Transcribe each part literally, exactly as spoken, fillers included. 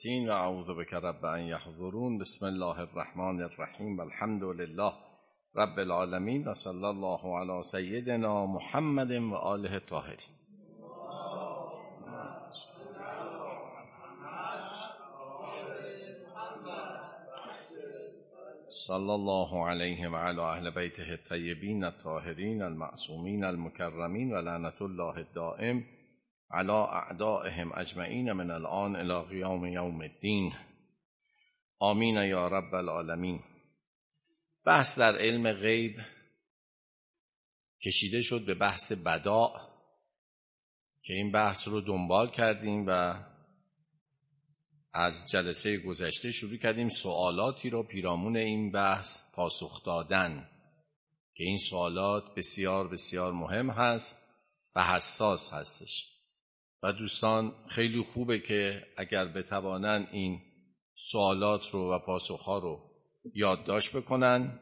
الشیاطین و اعوذ بک رب ان یحضرون. بسم الله الرحمن الرحیم والحمد لله رب العالمین و صلی الله علی سیدنا محمد و آله الطاهرین. صلی الله علیه و علی اهل بیته الطیبین الطاهرین المعصومین المکرمین و لعنت الله الدائم علی اعدائهم اجمعین من الان الی قیام یوم الدین. آمین یا رب العالمین. بحث در علم غیب کشیده شد به بحث بداع که این بحث رو دنبال کردیم و از جلسه گذشته شروع کردیم سوالاتی رو پیرامون این بحث پاسخ دادن که این سوالات بسیار بسیار مهم هست و حساس هستش و دوستان خیلی خوبه که اگر بتوانن این سوالات رو و پاسخها رو یادداشت بکنن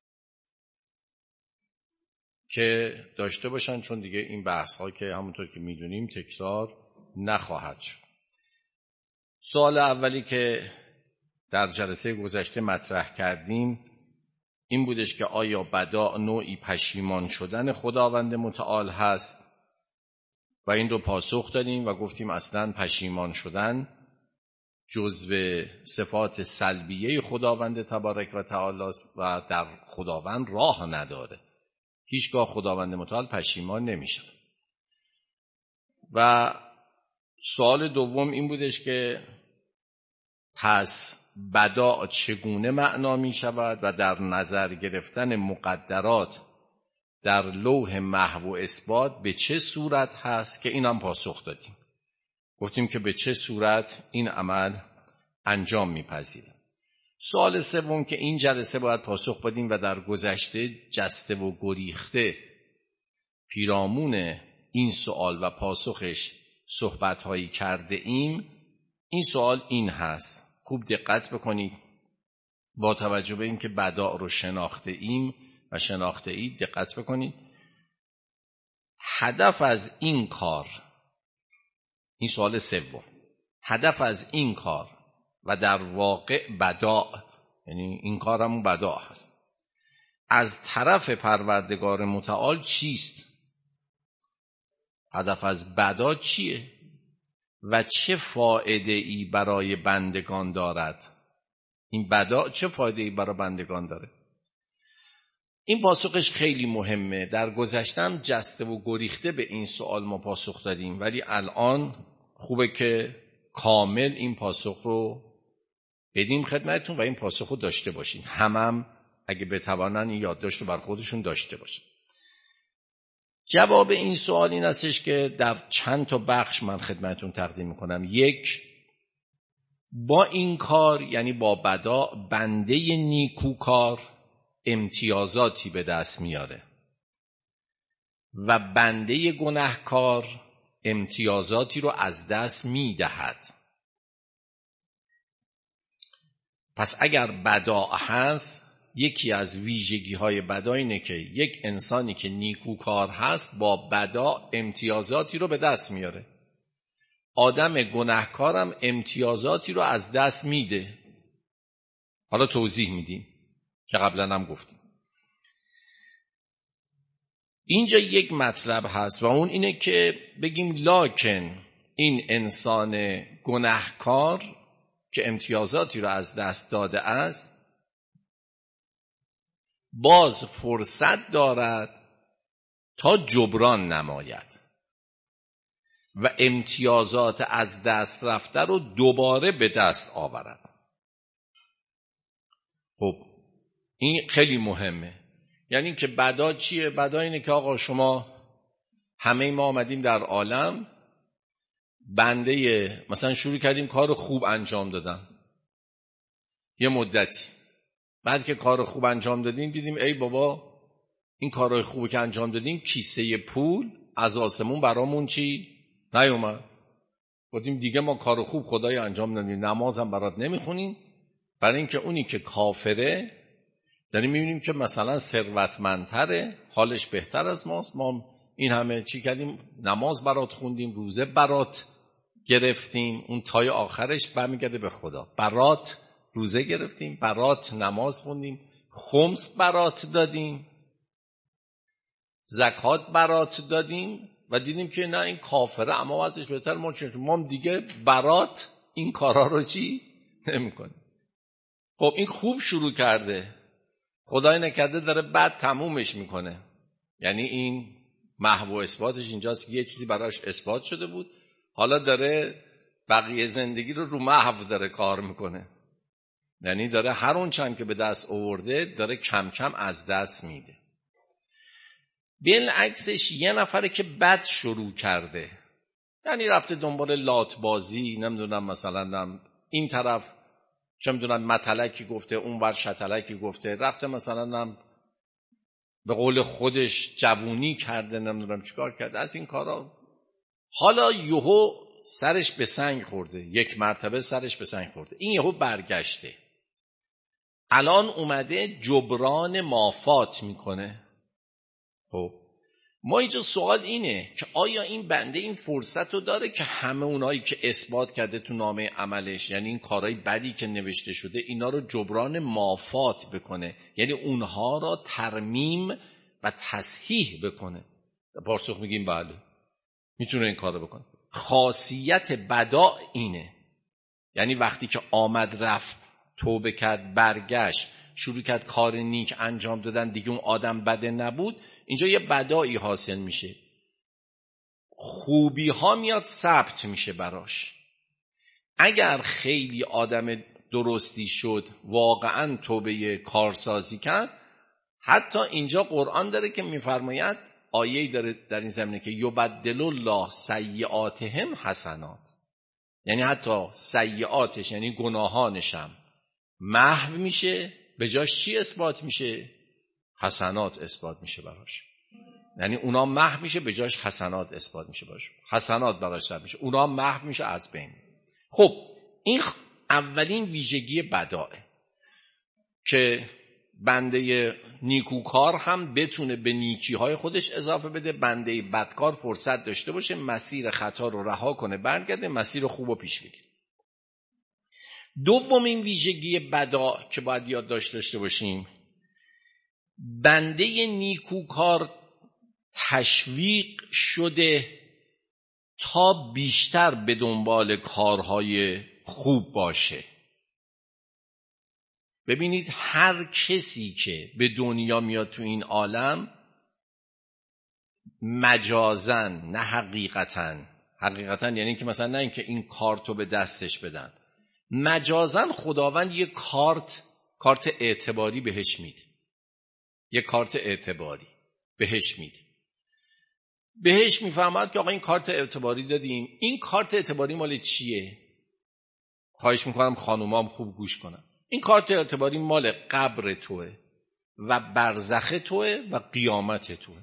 که داشته باشن، چون دیگه این بحث ها که همونطور که میدونیم تکرار نخواهد شد. سوال اولی که در جلسه گذشته مطرح کردیم این بودش که آیا بداع نوعی پشیمان شدن خداوند متعال هست و این رو پاسخ دادیم و گفتیم اصلاً پشیمان شدن جزو صفات سلبیه خداوند تبارک و تعالی است و در خداوند راه نداره. هیچگاه خداوند متعال پشیمان نمیشه. و سوال دوم این بودش که پس بداع چگونه معنا می شود و در نظر گرفتن مقدرات در لوح محو و اثبات به چه صورت هست که این هم پاسخ دادیم. گفتیم که به چه صورت این عمل انجام میپذیره. سوال سوم که این جلسه باید پاسخ بدیم و در گذشته جسته و گریخته پیرامون این سوال و پاسخش صحبت‌هایی کرده ایم، این سوال این هست، خوب دقت بکنید با توجه به این که بداع رو شناخته ایم و شناخته اید، دقت بکنید. هدف از این کار، این سوال سوم، هدف از این کار و در واقع بداع، یعنی این کار همون بداع هست، از طرف پروردگار متعال چیست؟ هدف از بداع چیه؟ و چه فایده ای برای بندگان دارد؟ این بداع چه فایده ای برای بندگان داره؟ این پاسخش خیلی مهمه. در گذشتم جسته و گریخته به این سوال ما پاسخ دادیم، ولی الان خوبه که کامل این پاسخ رو بدیم خدمتتون و این پاسخ رو داشته باشین. همم اگه بتوانن این یادداشت رو بر خودشون داشته باشن. جواب این سوال این هستش که در چند تا بخش من خدمتتون تقدیم میکنم. یک، با این کار یعنی با بداع بنده نیکوکار امتیازاتی به دست میاره و بنده گناهکار امتیازاتی رو از دست میدهد. پس اگر بداع هست، یکی از ویژگی های بداع اینه که یک انسانی که نیکوکار هست با بداع امتیازاتی رو به دست میاره. آدم گناهکارم امتیازاتی رو از دست میده. حالا توضیح میدیم که قبلا هم گفتیم. اینجا یک مطلب هست و اون اینه که بگیم لکن این انسان گناهکار که امتیازاتی رو از دست داده است باز فرصت دارد تا جبران نماید و امتیازات از دست رفته رو دوباره به دست آورد. خب این خیلی مهمه. یعنی که بداع چیه؟ بداع اینه که آقا شما همه ما آمدیم در عالم بنده، مثلا شروع کردیم کار خوب انجام دادن یه مدتی، بعد که کار خوب انجام دادیم دیدیم ای بابا این کارهای خوبی که انجام دادیم کیسه پول از آسمون برامون چی نیومد. گفتیم دیگه ما کار خوب خدای انجام ندادیم، نماز هم برات نمیخونیم، برای اینکه اونی که کافره داریم میبینیم که مثلا ثروتمندتره، حالش بهتر از ماست، ما این همه چی کردیم، نماز برات خوندیم، روزه برات گرفتیم، اون تای آخرش برمیگرده به خدا. برات روزه گرفتیم، برات نماز خوندیم، خمس برات دادیم، زکات برات دادیم و دیدیم که نه این کافره اما ازش بهتر ما چون ما دیگه برات این کارا رو چی نمی‌کنیم. خب این خوب شروع کرده، خدای نکرده داره بعد تمومش میکنه. یعنی این محو و اثباتش اینجاست که یه چیزی براش اثبات شده بود، حالا داره بقیه زندگی رو رو محو داره کار میکنه. یعنی داره هر اون چند که به دست آورده داره کم کم از دست میده. بالعکسش یه نفره که بد شروع کرده، یعنی رفته دنبال لات بازی، نمیدونم مثلا این طرف چه میدونم متلکی گفته، اون ور شتلکی گفته، رفته مثلا به قول خودش جوونی کرده، نمیدونم چیکار کرده از این کارا. حالا یهو سرش به سنگ خورده، یک مرتبه سرش به سنگ خورده، این یهو برگشته، الان اومده جبران مافات میکنه. خب ما اینجا سوال اینه که آیا این بنده این فرصت رو داره که همه اونایی که اثبات کرده تو نامه عملش، یعنی این کارهای بدی که نوشته شده، اینا رو جبران مافات بکنه، یعنی اونها را ترمیم و تصحیح بکنه؟ پاسخ میگیم بله، میتونه این کار رو بکنه. خاصیت بدا اینه، یعنی وقتی که آمد رفت، توبه کرد، برگشت، شروع کرد کار نیک انجام دادن، دیگه اون آدم بده نبود، اینجا یه بدایی حاصل میشه، خوبی ها میاد ثبت میشه براش. اگر خیلی آدم درستی شد، واقعا توبه کارسازی کرد، حتی اینجا قرآن داره که میفرماید، آیه‌ای داره در این زمینه که یبدل الله سیئاتهم حسنات، یعنی حتی سیئاتش یعنی گناهانشم محو میشه، به جاش چی اثبات میشه؟ حسنات اثبات میشه براش. یعنی اونا محو میشه، به جاش حسنات اثبات میشه براش، حسنات براش ثبت میشه، اونا محو میشه از بین. خب این اولین ویژگی بداه که بنده نیکوکار هم بتونه به نیکیهای خودش اضافه بده، بنده بدکار فرصت داشته باشه مسیر خطا رو رها کنه، برگرده مسیر خوب رو پیش بگیره. دومین ویژگی بدا که باید یاد داشته باشیم، بنده نیکوکار تشویق شده تا بیشتر به دنبال کارهای خوب باشه. ببینید هر کسی که به دنیا میاد تو این عالم، مجازن نه حقیقتاً، حقیقتاً یعنی که مثلا نه اینکه این کارتو به دستش بدن، مجازن خداوند یه کارت کارت اعتباری بهش میده، یه کارت اعتباری بهش میده، بهش میفهمد که آقا این کارت اعتباری دادیم، این کارت اعتباری مال چیه؟ خواهش میکنم خانومام خوب گوش کنن، این کارت اعتباری مال قبر توه و برزخ توه و قیامت توه.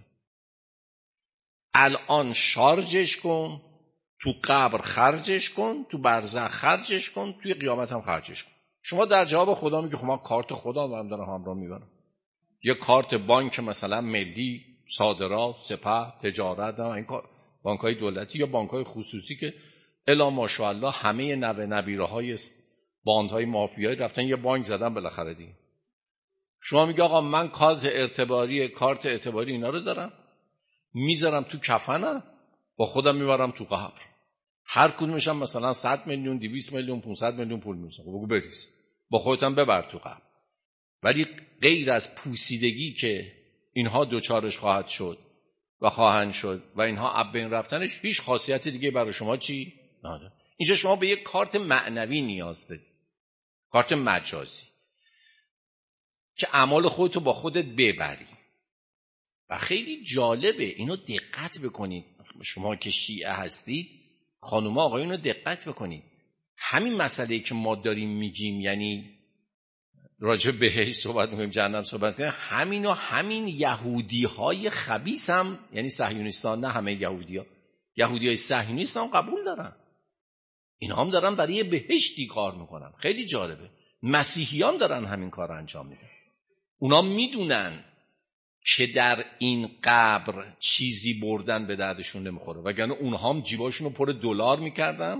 الان شارژش کن، تو قبر خرجش کن، تو برزخ خرجش کن، توی قیامت هم خرجش کن. شما در جواب خدا میگی خب من کارت خدا رو دارم همراه میبرم، یه کارت بانک مثلا ملی، صادرات، سپاه، تجارت، این کار بانک‌های دولتی یا بانک‌های خصوصی که الا ماشاءالله همه نوه نبیره‌های باندهای مافیایی رفتن یه بانک زدن بالاخره دیگه. شما میگی آقا من کارت اعتباری کارت اعتباری اینا رو دارم، میذارم تو کفنم، با خودم میبرم تو قبر، هر کدومش هم مثلا صد میلیون، دویست میلیون، پانصد میلیون پول میذارم، بگو بریز، با خودت هم ببر تو قبر. ولی غیر از پوسیدگی که اینها دوچارش خواهد شد و خواهند شد و اینها اب بین رفتنش، هیچ خاصیت دیگه برای شما چی نداره. اینجا شما به یک کارت معنوی نیاز داری، کارت مجازی که اعمال خودتو با خودت ببری. و خیلی جالبه، اینو دقت بکنید، شما که شیعه هستید، خانوما آقایون رو دقت بکنید. همین مسئله که ما داریم میگیم، یعنی راجع بهش صحبت میکنیم، جهنم صحبت میکنیم، همین و همین یهودی های خبیث هم، یعنی صهیونیستان، نه همه یهودی ها، یهودی های صهیونیست هم قبول دارن، اینا هم دارن برای بهشتی کار میکنن. خیلی جالبه، مسیحی هم دارن همین کار انجام میدن. اونا میدونن که در این قبر چیزی بردن به دردشون نمیخوره، وگرنه اونها هم جیباشون رو پر دلار میکردن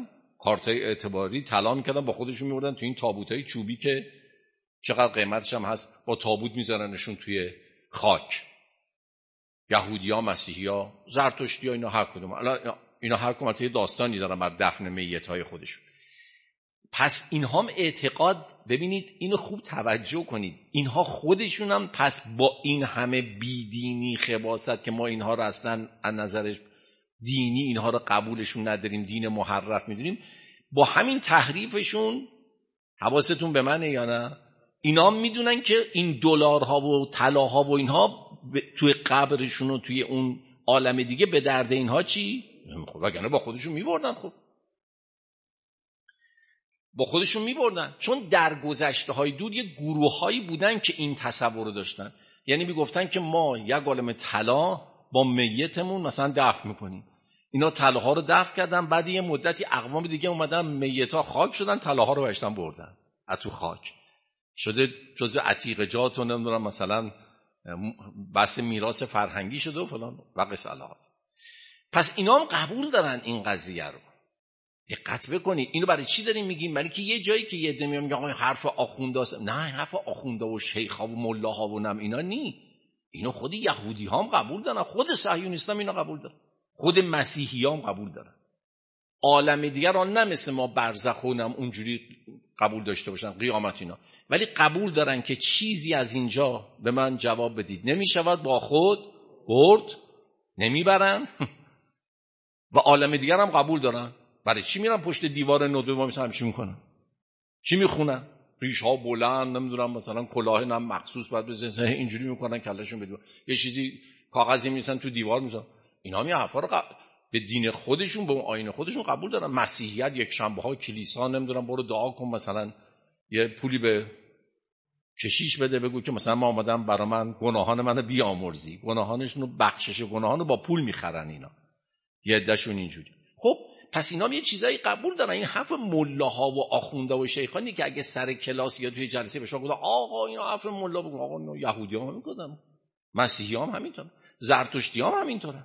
کارتای اعتباری طلا میکردن با خودشون میبردن تو این تابوتای چوبی که چقدر قیمتش هم هست، با تابوت میذارنشون توی خاک. یهودی‌ها، مسیحی‌ها، زرتشتی‌ها، اینا هر کدوم اینا هر کدوم یه داستانی دارن بر دفن میت‌های خودشون. پس اینها هم اعتقاد، ببینید اینو خوب توجه کنید، اینها خودشون هم پس با این همه بیدینی خباثت که ما اینها رو اصلا از نظر دینی اینها رو قبولشون نداریم، دین محرف میدونیم، با همین تحریفشون، حواستون به منه یا نه، اینا هم میدونن که این دلارها و طلاها و اینها توی قبرشون و توی اون عالم دیگه به درد اینها چی؟ خب وگرنه با خودشون میبردن. خب با خودشون میبردن، چون در گذشته های دور یه گروه هایی بودن که این تصور رو داشتن، یعنی میگفتن که ما یک عالم طلا با میتمون مثلا دفن میکنیم. اینا طلاها رو دفن کردن، بعد یه مدتی اقوام دیگه اومدن میتا خاک شدن، طلاها رو بهشتن بردن از تو خاک شده جزء عتیقجات و نمیدونم مثلا بحث میراث فرهنگی شده و فلان و قصه الهاست. پس اینا هم قبول دارن این قضیه رو. دقت بکنید، اینو برای چی داریم میگیم؟ برای که یه جایی که یه عده میگن آقا حرف آخونداست، نه حرف آخوندا و شیخا و ملاها و نم اینا نی، اینو خود یهودی ها هم قبول دارن، خود صهیونیست هم اینا قبول دارن، خود مسیحی هم قبول دارن. عالم دیگر آن نه مثل ما برزخ و نم اونجوری قبول داشته باشن، قیامت اینا، ولی قبول دارن که چیزی از اینجا به من جواب بدید نمیشود با خود برد، نمیبرن. و عالم دیگر هم قبول دارن. برای چی میرن پشت دیوار ندبه ما مثلا چی میکنن؟ چی میخونن؟ ریش ها بلند، نمیدونم مثلا کلاه نم مخصوص باید بزنن، اینجوری میکنن کلهشون بدون یه چیزی کاغذی میسن تو دیوار میذارن. اینا هم یه حرفا رو قبل... به دین خودشون، به اون آیین خودشون قبول دارن. مسیحیت یک شنبه ها کلیسا نمیدونم برو دعا کن مثلا یه پولی به کشیش بده، بگو که مثلا ما اومدم برا من گناهان منو بیامرزی، گناهانشون رو بخشش گناهانو با پول میخرن اینا، یه عدهشون اینجوری. خب پس اینا هم یه چیزایی قبول دارن. این حرف ملاها و آخوندا و شیخانی که اگه سر کلاس یا توی جلسه بهشون گفتن آقا اینا حرف ملا بگو، آقا اینا یهودی‌ها هم میگن، مسیحی‌ها هم همینطوره، زرتشتی‌ها هم همینطوره،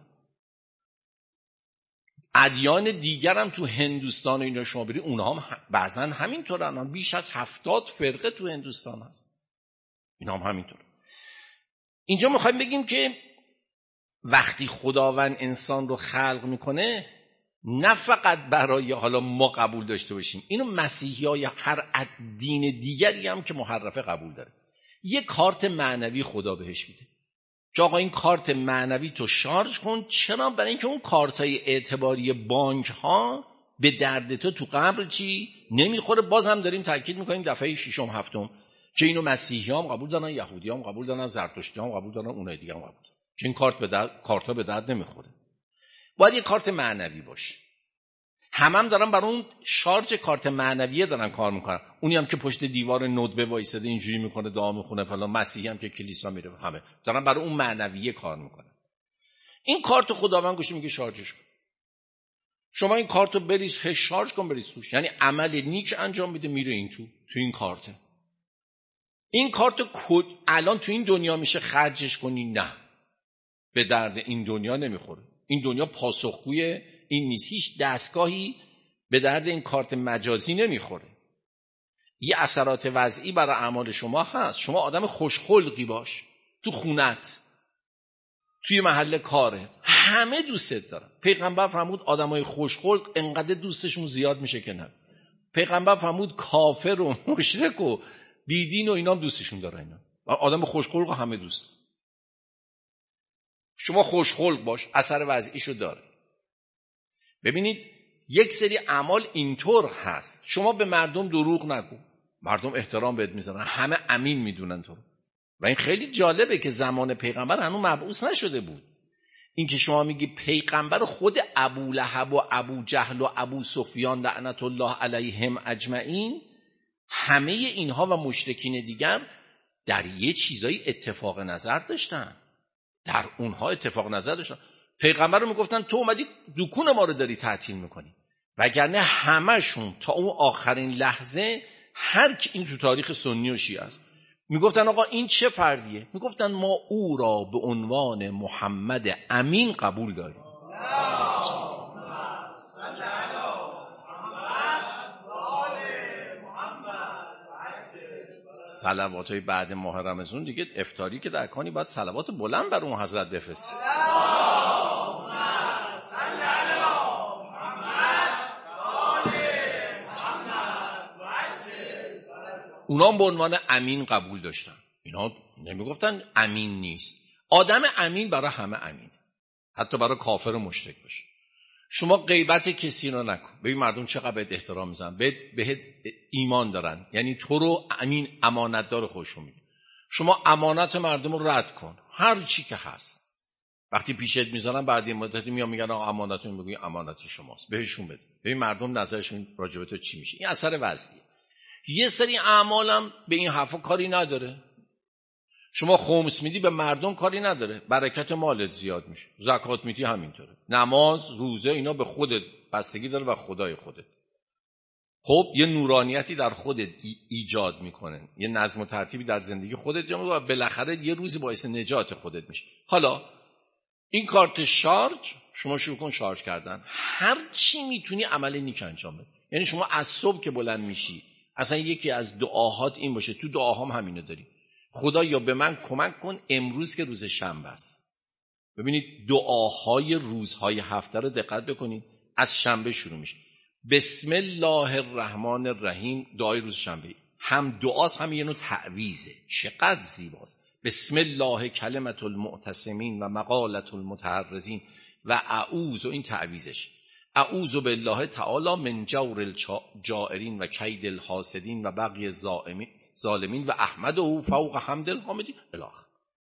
ادیان دیگر هم تو هندوستان و اینا شما بری اونها هم بعضا همینطورن، بیش از هفتاد فرقه تو هندوستان هست، اینا هم همینطوره. اینجا میخوایم بگیم که وقتی خداوند انسان رو خلق میکنه نه فقط برای حالا ما قبول داشته باشیم، اینو مسیحی ها یا هر دین دیگری هم که محرفه قبول داره، یه کارت معنوی خدا بهش میده که آقا این کارت معنوی تو شارژ کن. چرا؟ برای اینکه اون کارتای اعتباری بانک ها به درد تو تو قبر چی نمیخوره. باز هم داریم تاکید میکنیم دفعه ششم هفتم که اینو مسیحی هم قبول دارن، یهودی هم قبول دارن، زرتشتی هم قبول دارن، اونای دیگه هم قبول دارن که این کارت به درد کارتا به درد نمیخوره. باید یه کارت معنوی باشه. همم هم دارن برای اون شارژ کارت معنویه دارن کار میکنن. اونی هم که پشت دیوار ندبه وایساده اینجوری میکنه دعا میخونه فلان، مسیحی هم که کلیسا میره، همه دارن برای اون معنویه کار میکنن. این کارت خداوند گوشه میگه شارژش کن. شما این کارتو بریز، هش شارژ کن بریز توش، یعنی عمل نیک انجام میده، میره این تو تو این کارت. این کارت الان تو این دنیا میشه خرجش کنی؟ نه، به درد این دنیا نمیخوره. این دنیا پاسخگوی این نیست. هیچ دستگاهی به درد این کارت مجازی نمیخوره. یه اثرات وضعی برای اعمال شما هست. شما آدم خوشخلقی باش، تو خونت، توی محل کارت، همه دوستت دارن. پیغمبر فرمود آدمای خوشخلق انقدر دوستشون زیاد میشه که نه. پیغمبر فرمود کافر و مشرک و بیدین و اینا هم دوستشون دارن. اینا آدم خوشخلق همه دوست. شما خوشخلق باش، اثر وضعیشو داره. ببینید یک سری اعمال اینطور هست، شما به مردم دروغ نگو، مردم احترام بهت میذارن، همه امین میدونن تو. و این خیلی جالبه که زمان پیغمبر هنوز مبعوث نشده بود. این که شما میگی پیغمبر، خود ابو لهب و ابو جهل و ابو سفیان لعنت الله علیهم اجمعین، همه اینها و مشرکین دیگر در یه چیزایی اتفاق نظر داشتن، در اونها اتفاق نظر داشتن. پیغمبر رو میگفتن تو اومدی دکون ما رو داری تعطیل میکنی، وگرنه همشون تا اون آخرین لحظه هر کی این تو تاریخ سنی و شیعه است میگفتن آقا این چه فردیه؟ میگفتن ما او را به عنوان محمد امین قبول داریم. صلوات های بعد ماه رمضان دیگه افطاری که در کنی باید صلوات بلند بر اون حضرت بفرستی. اونا به عنوان امین قبول داشتن. اینا نمیگفتن امین نیست. آدم امین برای همه امینه، حتی برای کافر و مشرک باشه. شما غیبت کسی رو نکن. ببین مردم چقدر بهت احترام میذارن، بهت بهت ایمان دارن، یعنی تو رو امین امانتدار خودشون میدونن. شما امانت مردم رو رد کن، هر چی که هست. وقتی پیشت میذارن بعد یه مدتی میان میگن آقا امانتتون، میگی امانت شماست، بهشون بده. ببین مردم نظرشون راجع به تو چی میشه. این اثر وضعیه. یه سری اعمالم به این حرفا کاری نداره. شما خمس میدی به مردم کاری نداره، برکت مالت زیاد میشه. زکات میدی همینطوره. نماز، روزه، اینا به خودت بستگی داره و خدای خودت. خب یه نورانیتی در خودت ایجاد میکنن، یه نظم و ترتیبی در زندگی خودت ایجاد میکنن و بالاخره یه روزی باعث نجات خودت میشه. حالا این کارت شارژ، شما شروع کن شارژ کردن. هر چی میتونی عمل نیک انجام بده. یعنی شما از صبح که بلند میشی، اصلا یکی از دعاهات این باشه، تو دعاهام همینو داری، خدا یا به من کمک کن امروز که روز شنبه است. ببینید دعاهای روزهای هفته رو دقت بکنید، از شنبه شروع میشه. بسم الله الرحمن الرحیم، دعای روز شنبه هم دعاست هم یه نوع تعویزه. چقدر زیباست. بسم الله کلمت المعتصمین و مقالت المتحرزین و اعوذ، و این تعویزش، اعوذ بالله تعالی من جور الجائرین و کید الحاسدین و بغی الظالمین و احمده فوق حمد الحامدین الاخ.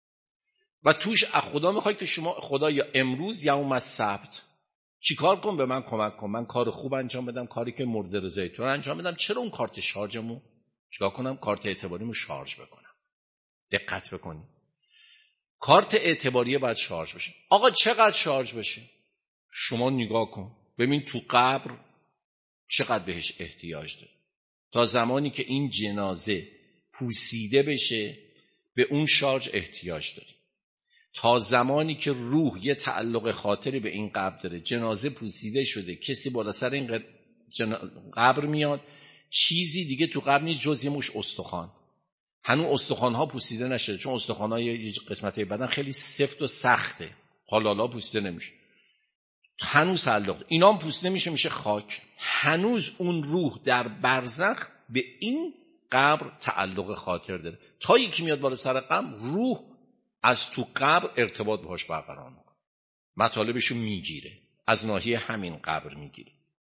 و توش از خدا میخوای که شما خدایا امروز یوم السبت چیکار کن، به من کمک کن، من کار خوب انجام بدم، کاری که مورد رضای تو رو انجام بدم. چرا اون کارت شارژمو چیکار کنم؟ کارت اعتباریمو شارژ بکنم. دقت بکنید، کارت اعتباریه باید شارژ بشه. آقا چقدر شارژ بشه؟ شما نگاه کن ببین تو قبر چقدر بهش احتیاج داره. تا زمانی که این جنازه پوسیده بشه به اون شارژ احتیاج داری. تا زمانی که روح یه تعلق خاطری به این قبر داره، جنازه پوسیده شده، کسی بالا سر این قبر میاد، چیزی دیگه تو قبر نیست جز یه مش استخوان. هنوز استخوان‌ها پوسیده نشده، چون استخوان‌های یه قسمت‌های بدن خیلی سفت و سخته، حالالا پوسیده نمیشه. هنوز تعلق اینا هم پوسیده میشه، میشه خاک. هنوز اون روح در برزخ به این قبر تعلق خاطر داره. تا یکی میاد بالا سر قبر، روح از تو قبر ارتباط باهاش برقرار میکنه، مطالبشو میگیره، از ناحیه همین قبر میگیره.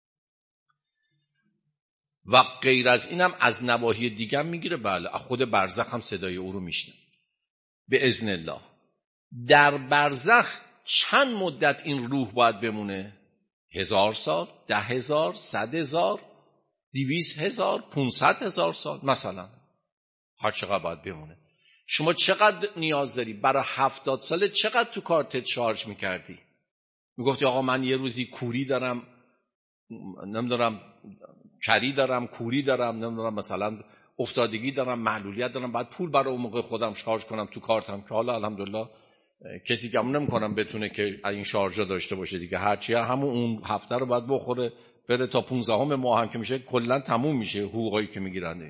و غیر از اینم از نواحی دیگه هم میگیره. بله، خود برزخ هم صدای او رو میشنه به اذن الله. در برزخ چند مدت این روح باید بمونه؟ هزار سال، ده هزار، صد هزار، دویست هزار، پونصد هزار سال مثلا، هر چقدر باید بمونه. شما چقدر نیاز داری؟ برای هفتاد ساله چقدر تو کارتت شارژ میکردی؟ میگفتی آقا من یه روزی کوری دارم، نمیدونم کری دارم، کوری دارم، نمیدونم مثلا افتادگی دارم، معلولیت دارم، بعد پول برای اون موقع خودم شارژ کنم تو کارتم، که حالا الحمدلله کسی گمون نمیکنم بتونه که این شارژا داشته باشه دیگه. هرچی همون اون هفته رو باید بخوره بره تا پونزدهم ماه هم که میشه کلا تموم میشه حقوقایی که میگیرن.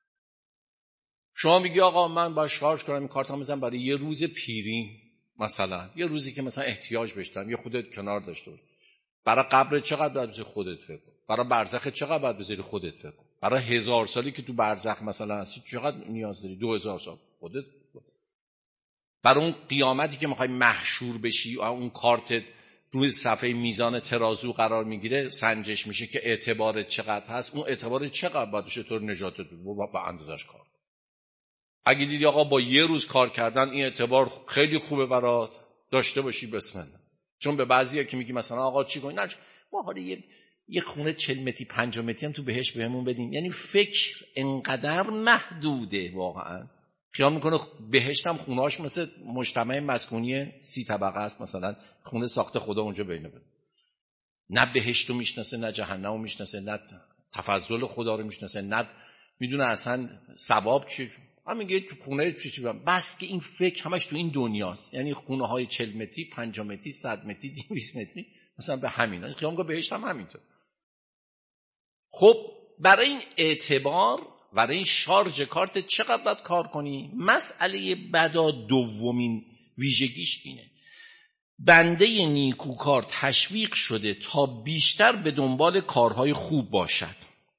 شما میگی آقا من با شارژ کنم این کارتام میذارم برای یه روز پیری، مثلا یه روزی که مثلا احتیاج بشتم، یه خودت کنار داشته باش. برای قبر چقدر باید بذاری خودت فکر کن. برای برزخ چقدر باید بذاری خودت فکر کن. برای هزار سالی که تو برزخ مثلا هستی چقدر نیاز داری؟ دو هزار سال خودت. برای اون قیامتی که میخوای محشور بشی و اون کارتت روی صفحه میزان ترازو قرار میگیره، سنجش میشه که اعتبارت چقدر هست. اون اعتبارت چقدر باید بشه تو نجاتت بده با اندازش کار. اگه دیدی آقا با یه روز کار کردن این اعتبار خیلی خوبه برات، داشته باشی بسم الله. چون به بعضیا که میگی مثلا آقا چی کنی، نه ما حالا یه یه خونه چهل متری پنجاه متری هم تو بهش بهمون بدیم. یعنی فکر انقدر محدوده واقعا. خیال میکنه بهشت هم خونه‌اش مثل مجتمع مسکونی سی طبقه است، مثلا خونه ساخته خدا اونجا بینه بده. نه بهشت رو میشناسه، نه جهنم رو میشناسه، نه تفضل خدا رو میشناسه، نه میدونه اصلا ثواب چیه. هم میگه تو خونه چی چی بس که این فکر همش تو این دنیاست. یعنی خونه های چهل متری، پنجاه متری، صد متری، دویست متری مثلا به همین. خیال میکنه بهشت هم همینطور. خب برای این اعتبار برای این شارژ کارت چقدر باید کار کنی؟ مسئله بدا دومین ویژگیش اینه، بنده نیکوکار تشویق شده تا بیشتر به دنبال کارهای خوب باشد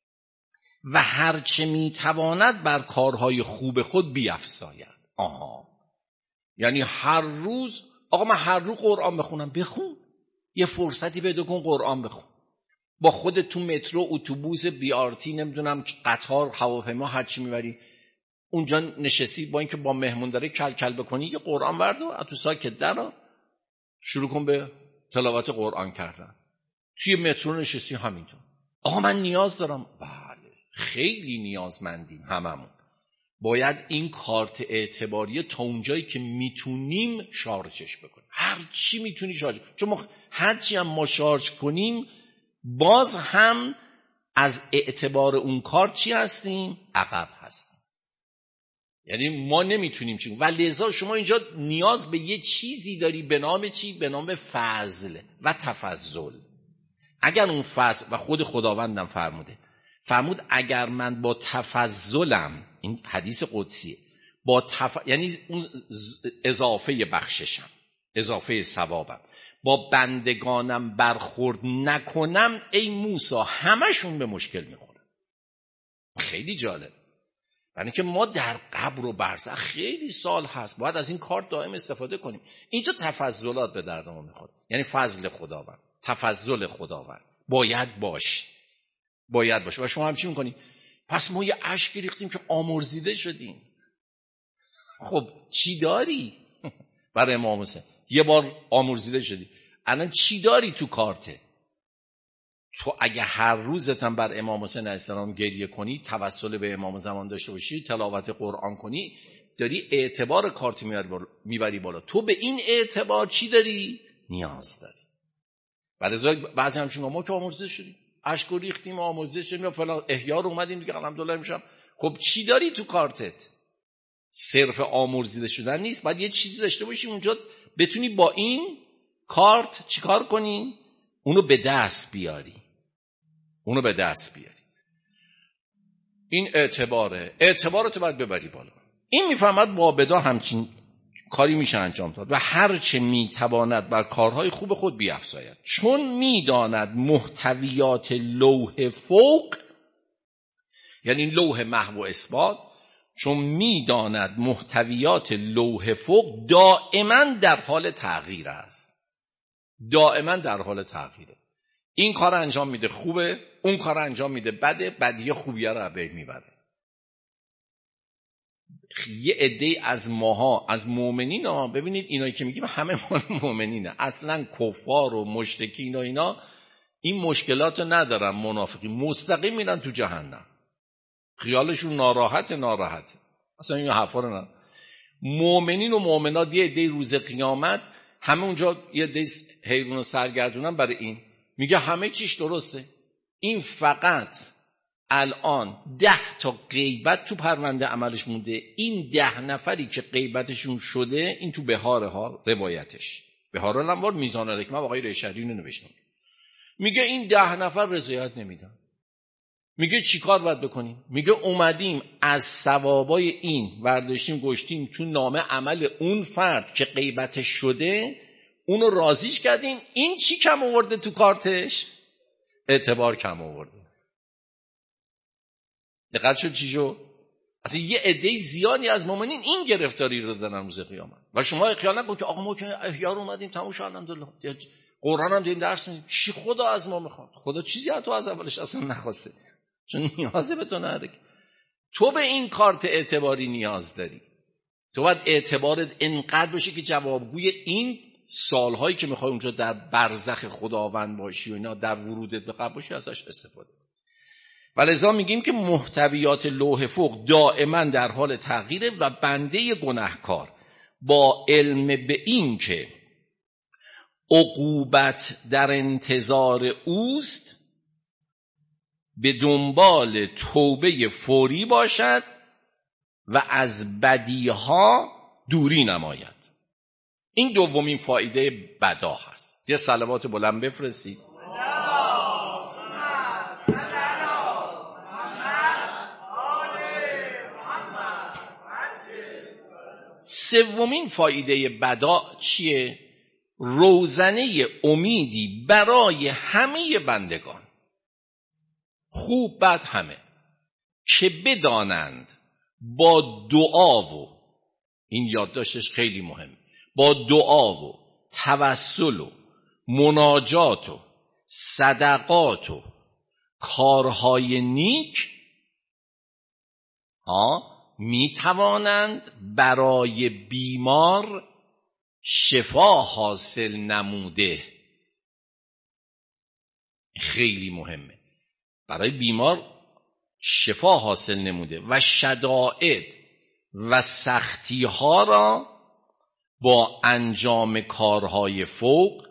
و هرچه میتواند بر کارهای خوب خود بیفزاید. آها، یعنی هر روز آقا من هر روز قرآن بخونم. بخون، یه فرصتی پیدا کن قرآن بخون. با خودت تو مترو، اتوبوس، بی آر تی، نمیدونم قطار، هواپیما، هر چی میبری اونجا نشستی، با اینکه با مهمون داره کل کل بکنی، یه قرآن بردار تو ساکت درا شروع کن به تلاوت قرآن کردن. توی مترو نشستی همینطور. آقا من نیاز دارم. بله، خیلی نیازمندیم هممون. باید این کارت اعتباری تا اونجایی که میتونیم شارژش بکنیم. هر چی میتونی شارژ، چون ما هر چی هم ما شارژ کنیم باز هم از اعتبار اون کارت چی هستیم؟ عقب هستیم. یعنی ما نمیتونیم چون و لذا شما اینجا نیاز به یه چیزی داری به نام چی؟ به نام فضل و تفضل. اگر اون فضل و خود خداوندم فرموده فرمود اگر من با تفضلم، این حدیث قدسیه، با تف... یعنی اون اضافه بخششم، اضافه ثوابم، با بندگانم برخورد نکنم ای موسی همشون به مشکل میخورن. خیلی جالب. یعنی که ما در قبر و برزخ خیلی سال هست باید از این کارت دائم استفاده کنیم. اینجا تفضلات به درد ما میخوره، یعنی فضل خداوند، تفضل خداوند باید باشه، باید باشه. و شما هم چی میکنی؟ پس ما یه اشک ریختیم که آمرزیده شدیم. خب چی داری؟ برای امام حسین یه بار آمرزیده شدی، الان چی داری تو کارته؟ تو اگه هر روزت هم بر امام حسین علیه السلام گریه کنی، توسل به امام زمان داشته باشی، تلاوت قرآن کنی، داری اعتبار کارت میبری بالا. تو به این اعتبار چی داری؟ نیاز داری. بعد از بعضی همچین ما که آمرزیده شدیم، اشک ریختیم، آمرزیده شدیم یا فلان، احیا رو اومدیم دیگه الحمدلله میشم. خب چی داری تو کارتت؟ صرف آمرزیده شدن نیست، باید یه چیزی داشته باشی اونجا بتونی با این کارت چیکار کنی؟ اونو به دست بیاری. اونو به دست بیاری. این اعتباره. اعتبارتو باید ببری بالا. این میفهمد بابدا همچین کاری میشه انجام داد و هر چه میتواند بر کارهای خوب خود بیفزاید، چون میداند محتویات لوح فوق، یعنی لوح محو و اثبات، چون میداند محتویات لوح فوق دائما در حال تغییر است. دائما در حال تغییره. این کار انجام میده خوبه، اون کار انجام میده بده، بدیه خوبیه رو به میبره. یه عده از ماها، از مؤمنین ها، ببینید اینایی که میگیم همه مال مؤمنینه، اصلا کفار و مشرکین و اینا این مشکلات رو ندارن. منافقین مستقیم میرن تو جهنم، خیالشون ناراحت ناراحت اصلا این حرفا رو نه. مؤمنین و مؤمنات یه عده روز قیامت همه اونجا یه عده حیرون و سرگردونن برای این، میگه همه چیش درسته، این فقط الان ده تا غیبت تو پرونده عملش مونده، این ده نفری که غیبتشون شده این تو بهاره ها روایتش، بهاره الانوار میزان الحکمه آقای ریشهری رو نوشتن، میگه این ده نفر رضایت نمیدن. میگه چیکار باید بکنیم؟ میگه اومدیم از ثوابای این برداشتیم گشتیم تو نامه عمل اون فرد که غیبتش شده، اونو راضیش کردیم. این چی کم آورده تو کارتش؟ اعتبار کم آورده. دقت شد چی شد؟ اصلا یه عده زیادی از مؤمنین این گرفتاری رو دارن روز قیامت. و شما خیال نکن که آقا ما که احیا رو اومدیم تموم شد الحمدلله، قرآن هم داریم درس میدیم، چی خدا از ما میخواد؟ خدا چیزی از تو از اولش اصلا نخواسته، چون نیازه به تو نداره. تو به این کارت اعتباری نیاز داری. تو باید اعتبارت انقدر باشه که جوابگوی این سالهایی که میخوای اونجا در برزخ خداوند باشی و اینا در ورودت به قبر باشی ازش استفاده. ولذا میگیم که محتویات لوح فوق دائما در حال تغییره و بنده گناهکار با علم به این که عقوبت در انتظار اوست به دنبال توبه فوری باشد و از بدیها دوری نماید. این دومین فایده بدا هست. یه صلوات بلند بفرستید. سومین فایده بدا چیه؟ روزنه امیدی برای همه بندگان، خوب بد همه، که بدانند با دعا و این یادداشتش خیلی مهم، با دعا و توسل و مناجات و صدقات و کارهای نیک ها می توانند برای بیمار شفا حاصل نموده. خیلی مهمه، برای بیمار شفا حاصل نموده و شدائد و سختی ها را با انجام کارهای فوق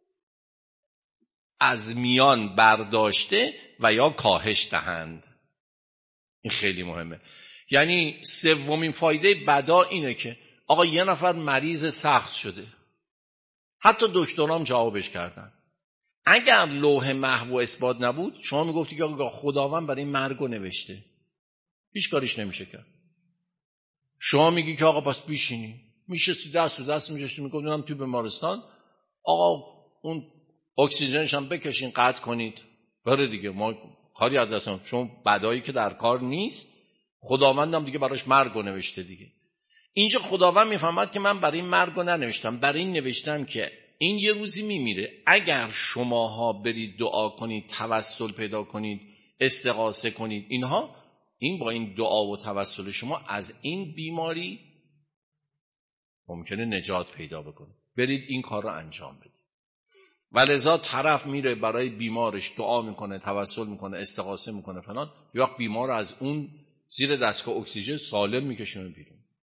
از میان برداشته و یا کاهش دهند. این خیلی مهمه. یعنی سومین فایده بدا اینه که آقا یه نفر مریض سخت شده، حتی دکترام جوابش کردن، اگر لوح محو و اثبات نبود شما میگفتی که آقا خداوند برای مرگو نوشته، هیچ کاریش نمیشه کرد. شما میگی که آقا پس بیشینی، میشستی دست و دست میشستی میگفتم توی بیمارستان آقا اون اکسیژنش هم بکشین قطع کنید، بره دیگه ما کاری از دستم، چون بدایی که در کار نیست خداوندم دیگه براش مرگو نوشته دیگه. اینجا خداوند میفهمد که من برای مرگو ننوشتم، برای این نوشتم که این یه روزی میمیره، اگر شماها برید دعا کنید، توسل پیدا کنید، استغاثه کنید، اینها این با این دعا و توسل شما از این بیماری ممکنه نجات پیدا بکنه. برید این کار رو انجام بدید. ولذا طرف میره برای بیمارش دعا میکنه، توسل میکنه، استغاثه میکنه فلان، یا بیمار از اون زیر دستگاه اکسیژن سالم میکشونه بیرون.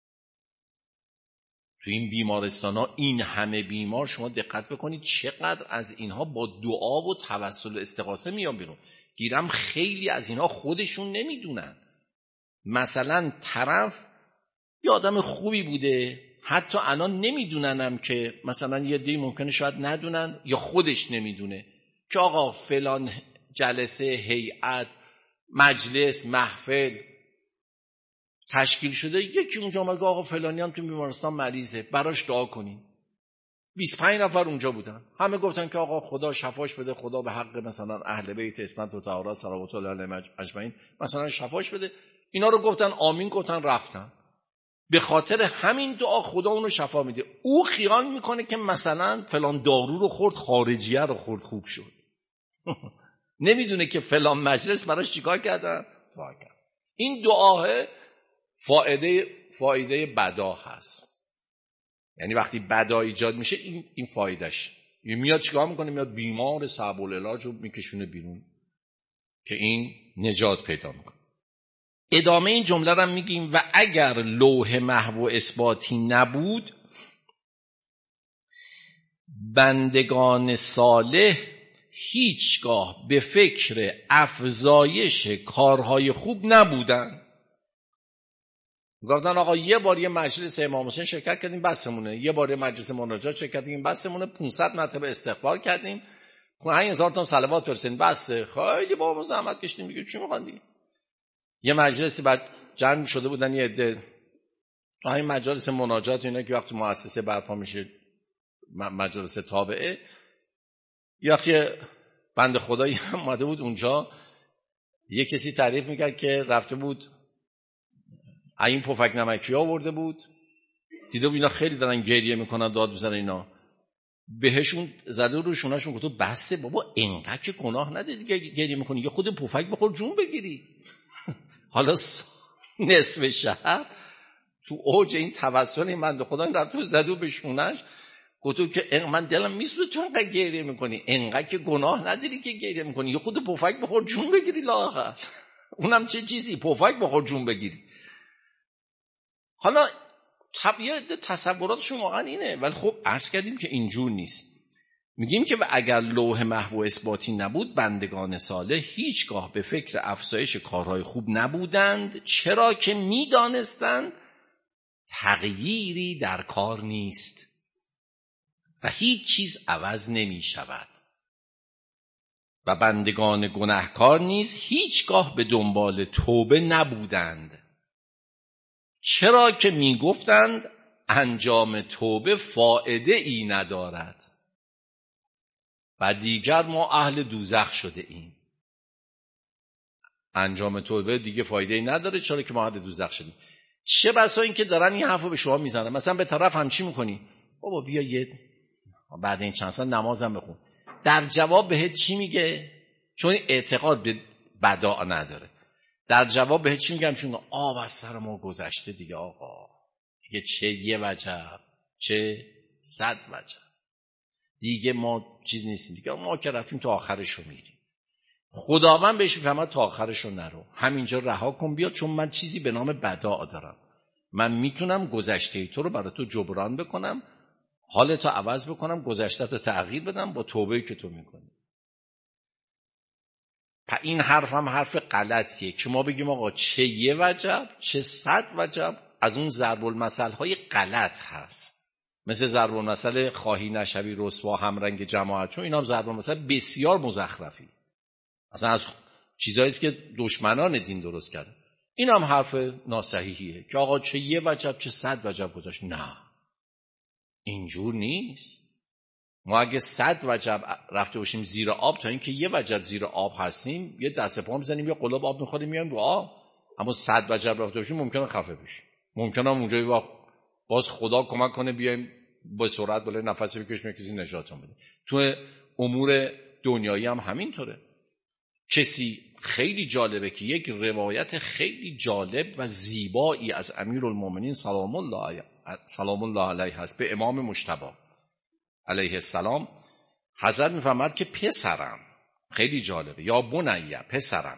تو این بیمارستان ها این همه بیمار، شما دقت بکنید چقدر از اینها با دعا و توسل و استغاثه میان بیرون. گیرم خیلی از اینها خودشون نمیدونن. مثلا طرف یه آدم خوبی بوده، حتی الان نمیدوننم که مثلا یه دی ممکنه شاید ندونن یا خودش نمیدونه که آقا فلان جلسه، هیئت، مجلس، محفل تشکیل شده، یکی اونجا مگه آقا فلانی هم تو بیمارستان مریضه، براش دعا کنین. بیست و پنج نفر اونجا بودن، همه گفتن که آقا خدا شفاش بده، خدا به حق مثلا اهل بیت اسمت و طهارت صلوات الله علیهم اجمعین مثلا شفاش بده. اینا رو گفتن آمین، گفتن رفتن. به خاطر همین دعا خدا اونو شفا میده. او خیال میکنه که مثلا فلان دارو رو خورد، خارجیه رو خورد، خوب شد. نمیدونه که فلان مجلس براش چیکار کردن. این دعاه فایده فایده بدا هست. یعنی وقتی بدا ایجاد میشه این این فایدهش. میاد چیکار میکنه؟ میاد بیمار صعب العلاج رو میکشونه بیرون که این نجات پیدا میکنه. ادامه این جمله رو میگیم و اگر لوح محو و اثباتی نبود بندگان صالح هیچگاه به فکر افزایش کارهای خوب نبودن. گفتن آقا یه بار یه مجلس امام حسین شرکت کردیم بسمونه، یه بار یه مجلس مناجات شرکت کردیم بسمونه، پانصد مرتبه استغفار کردیم، پنج هزار تا صلوات فرستادیم بسه، خیلی بابا زحمت کشیدیم دیگه، چی میخوان دیگه. یه مجلسی بعد جمع شده بودن یه عده، همین مجالس مناجات اینا که وقتی مؤسسه برپا میشه مجالس تابعه، یا که بنده خدایی هم اومده بود اونجا، یه کسی تعریف میکرد که رفته بود این پفک نمکی آورده بود، دیده بود اینا خیلی دارن گریه میکنن داد میزنن، اینا بهشون زده رو شونهشون گفت بسه بابا اینقدر که گناه نده دیگه گریه میکنی، یه خود پفک بخور جون بگیری. حالا نصف شهر تو اوج این توسل این بنده خدا رفت تو زدو به شونهش، گفتو که من دلم میسوزه تو انقدر گریه میکنی، انقدر که گناه نداری که گریه میکنی، یه خود پفک بخور جون بگیری لااخر. اونم چه چیزی، پفک بخور جون بگیری. حالا طبیعت تصوراتشون واقعا اینه، ولی خب عرض کردیم که اینجور نیست. میگیم که اگر لوح محو و اثباتی نبود بندگان صالح هیچگاه به فکر افزایش کارهای خوب نبودند، چرا که میدانستند تغییری در کار نیست و هیچ چیز عوض نمی شود و بندگان گناهکار نیز هیچگاه به دنبال توبه نبودند، چرا که می گفتند انجام توبه فایده ای ندارد و دیگر ما اهل دوزخ شده ایم. انجام توبه دیگه فایده ای نداره، چرا که ما اهل دوزخ شدیم. چه بسا این که دارن این حرفو به شما میزنن، مثلا به طرف هم چی میکنی؟ بابا بیا یه بعد این چند سال نمازم بخون. در جواب بهت چی میگه؟ چون اعتقاد به بدع نداره. در جواب بهت چی میگم؟ چون آب از سر ما گذشته دیگه آقا، دیگه چه یه وجب چه صد وجب، دیگه ما چیز نیستیم دیگه، ما که رفتیم تا آخرشو میریم. خداوند بهش میفهمد تا آخرشو نرو، همینجا رها کن بیا، چون من چیزی به نام بدع دارم، من میتونم گذشته تو رو برای تو جبران بکنم، حالتو عوض بکنم، گذشته‌تو تغییر بدم با توبه‌ای که تو میکنی. تا این حرف هم حرف غلطیه که ما بگیم آقا چه یه وجب چه صد وجب، از اون ضرب المثل های غلط هست، مثل ضرب المثل خواهی نشوی رسوا همرنگ جماعت، چون اینا هم ضرب المثل بسیار مزخرفی، اصلا از چیزایی است که دشمنان دین درست کردن. این هم حرف ناصحیحیه که آقا چه یه وجب چه صد وجب گذاشت. نه، اینجور نیست. ما اگه صد وجب رفته باشیم زیر آب تا اینکه یه وجب زیر آب هستیم، یه دست پا میزنیم یه قلاب آب میخوریم میایم رو آب. اما صد وجب رفته باشیم ممکنه خفه بشیم، ممکنه اونجا یه وقت باز خدا کمک کنه بیایم با سرعت بالا نفس بکشیم کسی نجاتمون بده. تو امور دنیایی هم همینطوره. کسی خیلی جالبه که یک روایت خیلی جالب و زیبایی از امیرالمومنین سلام الله سلام الله علیه هست به امام مجتبی علیه السلام. حضرت میفرماد که پسرم، خیلی جالبه، یا بنیه پسرم،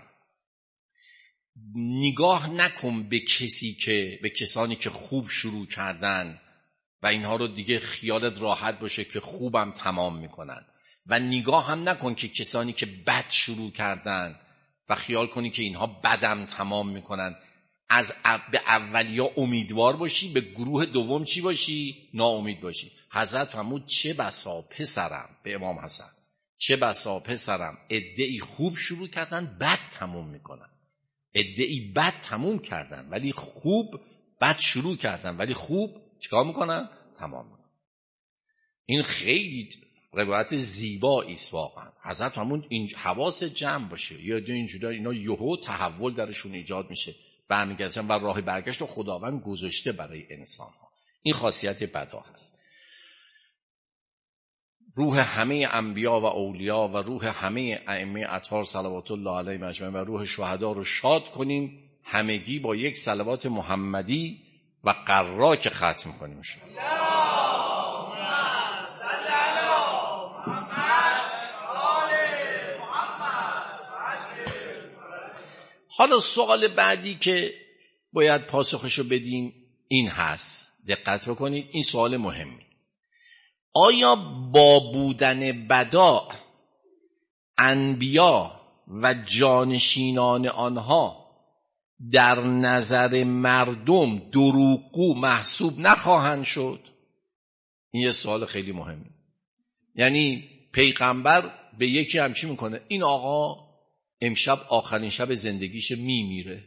نگاه نکن به کسی که به کسانی که خوب شروع کردن و اینها رو دیگه خیالت راحت باشه که خوبم تمام میکنن، و نگاه هم نکن که کسانی که بد شروع کردن و خیال کنی که اینها بدم تمام میکنن. از به اولیا امیدوار باشی، به گروه دوم چی باشی؟ ناامید باشی. حضرت فرمود چه بسا پسرم، به امام حسن، چه بسا پسرم عده‌ای خوب شروع کردن بد تمام میکنن، عده‌ای بد تمام کردن ولی خوب، بد شروع کردن ولی خوب چیکار میکنن؟ تمام میکنن. این خیلی روایت زیبایی است واقعا. حضرت فرمود این حواس جمع باشه، یا اینجوری اینا یهو تحول درشون ایجاد میشه، برمیگردن و راه برگشت رو خداوند گذاشته برای انسان ها. این خاصیت بدع هست. روح همه انبیا و اولیا و روح همه ائمه اطهار صلوات الله علیهم اجمعین و روح شهدا رو شاد کنیم همگی با یک صلوات محمدی و قرا که ختم کنیم. حالا سوال بعدی که باید پاسخشو بدیم این هست، دقت بکنید، این سوال مهمی. آیا با بودن بدع انبیا و جانشینان آنها در نظر مردم دروغگو محسوب نخواهند شد؟ این یه سوال خیلی مهمی. یعنی پیغمبر به یکی همچی میکنه، این آقا امشب آخرین شب زندگیش میمیره،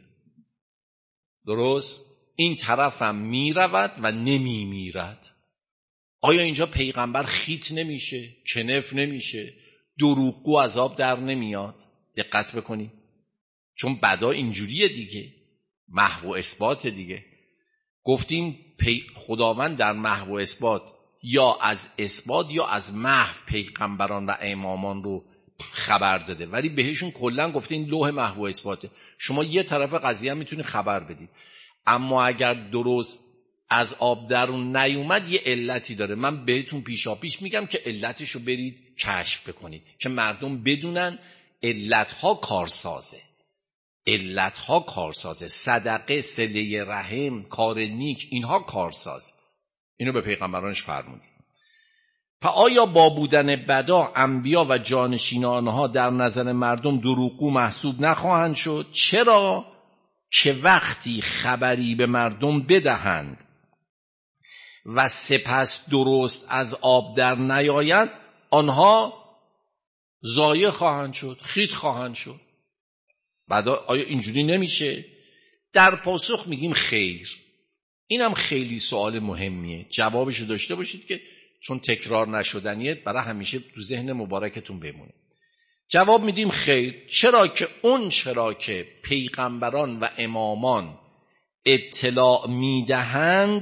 درست؟ این طرفم میرود و نمیمیرد. آیا اینجا پیغمبر خیت نمیشه، کنف نمیشه، دروغگو عذاب در نمیاد؟ دقت بکنی، چون بدا اینجوریه دیگه، محو و اثبات دیگه. گفتیم خداوند در محو و اثبات یا از اثبات یا از محو پیغمبران و امامان رو خبر داده، ولی بهشون کلا گفته این لوح محو و اثباته، شما یه طرف قضیه هم میتونی خبر بدید. اما اگر درست از آب درون نیومد یه علتی داره، من بهتون پیشا پیش میگم که علتشو برید کشف بکنید که مردم بدونن علتها کارسازه، علتها کارسازه، صدقه، صله رحم، کار نیک، اینها کارساز. اینو به پیغمبرانش فرمود. پس آیا با بودن بدع انبیا و جانشینانها در نظر مردم دروغگو محسوب نخواهند شد؟ چرا که وقتی خبری به مردم بدهند و سپس درست از آب در نیاید آنها ضایع خواهند شد، خیت خواهند شد. بعد آیا اینجوری نمیشه؟ در پاسخ میگیم خیر. اینم خیلی سوال مهمیه، جوابشو داشته باشید که چون تکرار نشدنیه برای همیشه تو ذهن مبارکتون بمونه. جواب میدیم خیر. چرا که اون چرا که پیغمبران و امامان اطلاع میدهند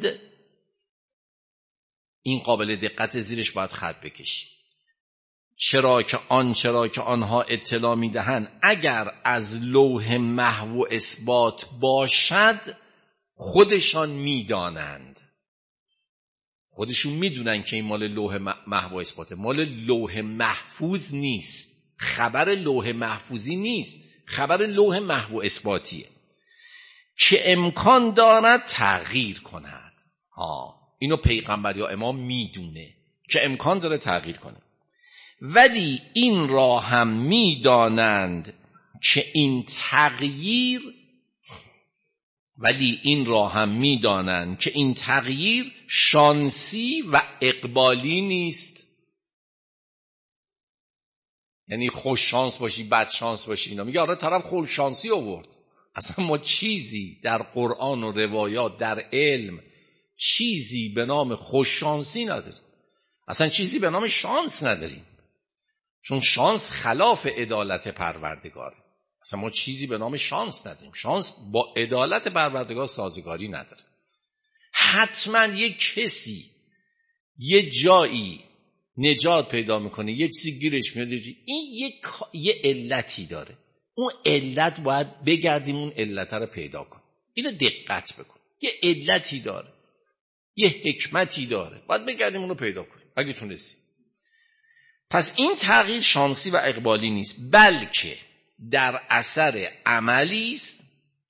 این قابل دقت، زیرش باید خط بکشید. چرا که آن چرا که آنها اطلاع میدهند اگر از لوح محو و اثبات باشد خودشان میدانند. خودشون میدونن که این مال لوح محو و اثباته، مال لوح محفوظ نیست، خبر لوح محفوظی نیست، خبر لوح محو و اثباتیه که امکان دارد تغییر کند. ها اینو پیغمبر یا امام میدونه که امکان داره تغییر کنه، ولی این را هم میدانند که این تغییر ولی این را هم میدانند که این تغییر شانسی و اقبالی نیست. یعنی خوش شانس باشی بد شانس باشی اینا. میگه آره طرف خوش شانسی آورد. اصلا ما چیزی در قرآن و روایات در علم چیزی به نام خوش شانسی نداریم. اصلا چیزی به نام شانس نداریم، چون شانس خلاف عدالت پروردگاره. اصلا ما چیزی به نام شانس نداریم. شانس با عدالت پروردگار سازگاری نداره. حتما یک کسی یه جایی نجات پیدا میکنه، یه چیزی گیرش میاد، این یک یه علتی داره. اون علت باید بگردیم اون علت رو پیدا کنیم. اینو دقت بکن. یه علتی داره، یه حکمتی داره، باید بگردیم اون رو پیدا کنیم اگه تونستیم. پس این تغییر شانسی و اقبالی نیست، بلکه در اثر عملی است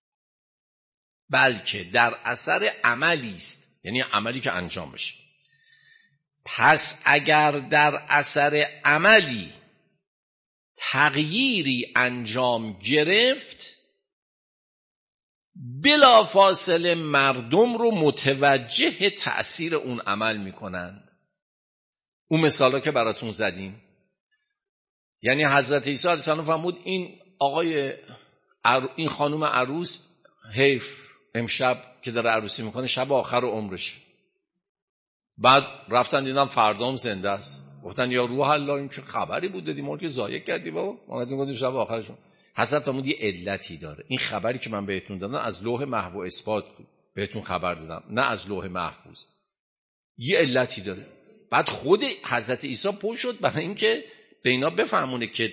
بلکه در اثر عملی است، یعنی عملی که انجام بشه. پس اگر در اثر عملی تغییری انجام گرفت بلا فاصله مردم رو متوجه تأثیر اون عمل میکنند. اون مثالا که براتون زدیم، یعنی حضرت عیسی علیه السلام فرمود این آقای عرو... این خانم عروس حیف امشب که داره عروسی میکنه شب آخر عمرشه. بعد رفتن دیدن فردام زنده است. گفتن یا روح الله این چه خبری بود دادی ما که ضایع کردی بابا، اومدیم گفتیم شب آخرشون. حضرت فرمود یه علتی داره. این خبری که من بهتون دادم از لوح محو و اثبات بهتون خبر دادم، نه از لوح محفوظ. یه علتی داره. بعد خود حضرت عیسی پشت شد برای اینکه به اینا بفهمونه که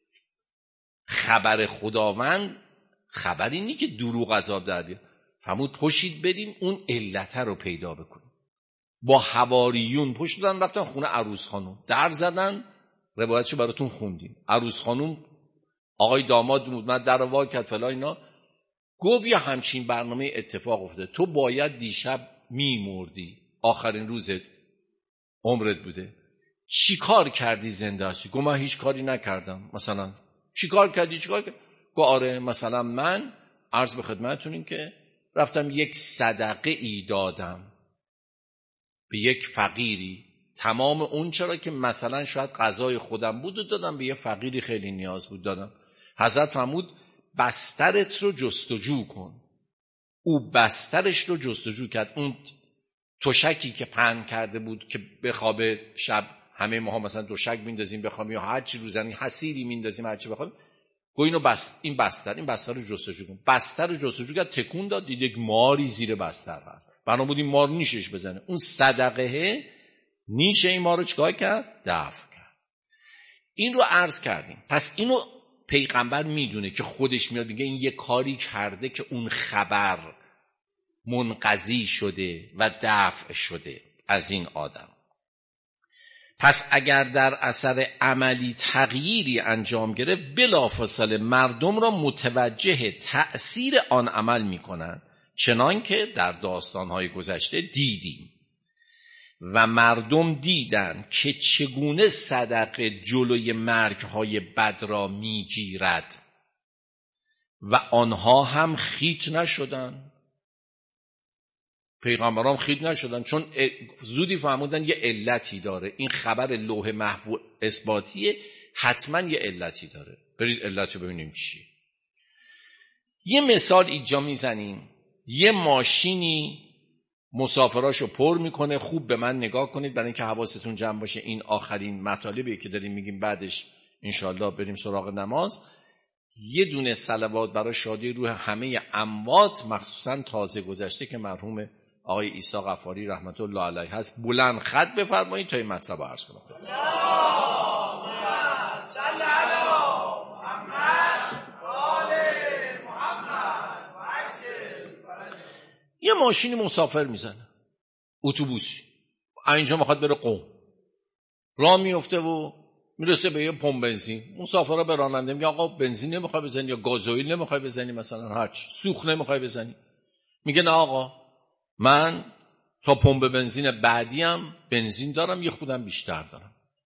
خبر خداوند خبری نی که دروغ عذاب در بیاد. فرمود پشید بریم اون علت رو پیدا بکنیم. با حواریون پشت دادن رفتن خونه عروس خانم، در زدن، روایتشو براتون خوندیم. عروس خانم آقای داماد بود، من در وا کرد فلان اینا. گفت یه همچین برنامه اتفاق افتاده، تو باید دیشب میمردی، آخرین روزت عمرت بوده، چی کار کردی زنده هستی؟ گفت من هیچ کاری نکردم. مثلا چی کار کردی؟ چی کار کردی؟ گفت آره مثلا من عرض به خدمتتون که رفتم یک صدقه ای دادم به یک فقیری، تمام اون چرا که مثلا شاید غذای خودم بود و دادم به یه فقیری خیلی نیاز بود دادم. حضرت فرمود بسترت رو جستجو کن. او بسترش رو جستجو کرد. اون تشکی که پهن کرده بود که بخوابه شب، همه ماها مثلا تشک میندازیم بخوابیم یا هر چی روزنی حسیری میندازیم هر چی بخوابیم. گو اینو بست این بستر این بستر رو جستجو کن. بستر رو جستجو کرد، تکون داد، دید یک ماری زیر بستر هست. بنا بود این مار نیشش بزنه. اون صدقه نیش این مار رو چیکار کرد؟ دفع کرد. این رو عرض کردیم. پس اینو پیغمبر میدونه که خودش میاد میگه این یه کاری کرده که اون خبر منقضی شده و دفع شده از این آدم. پس اگر در اثر عملی تغییری انجام گرفت بلافاصله مردم را متوجه تأثیر آن عمل میکنند، چنان که در داستانهای گذشته دیدیم. و مردم دیدند که چگونه صدقه جلوی مرگهای بد را میگیرد و آنها هم خیت نشدند. پیغمبران خیت نشدن چون زودی فهموندن یه علتی داره. این خبر لوح محو اثباتیه، حتما یه علتی داره. برید علتو ببینیم چیه. یه مثال اینجا میزنیم. یه ماشینی مسافراشو پر میکنه. خوب به من نگاه کنید برای اینکه حواستون جمع باشه. این آخرین مطالبی که داریم میگیم، بعدش انشالله بریم سراغ نماز. یه دونه صلوات برای شادی روح همه اموات، مخصوصا تازه گذشته که مرحوم آقای عیسی غفاری رحمت الله علیه هست، بلند خط بفرمایید تا این مطلب رو عرض کنم. یه ماشینی مسافر میزنه، اتوبوسی، اینجا میخواد بره قم، راه میفته و میرسه به یه پمپ بنزین. مسافرها به راننده میگه آقا بنزین نمیخوای بزنی یا گازوئیل نمیخوای بزنی، مثلا هرچی، سوخت نمیخوای بزنی؟ میگه نه آقا، من تا پمپ بنزین بعدیم بنزین دارم، یه خودم بیشتر دارم.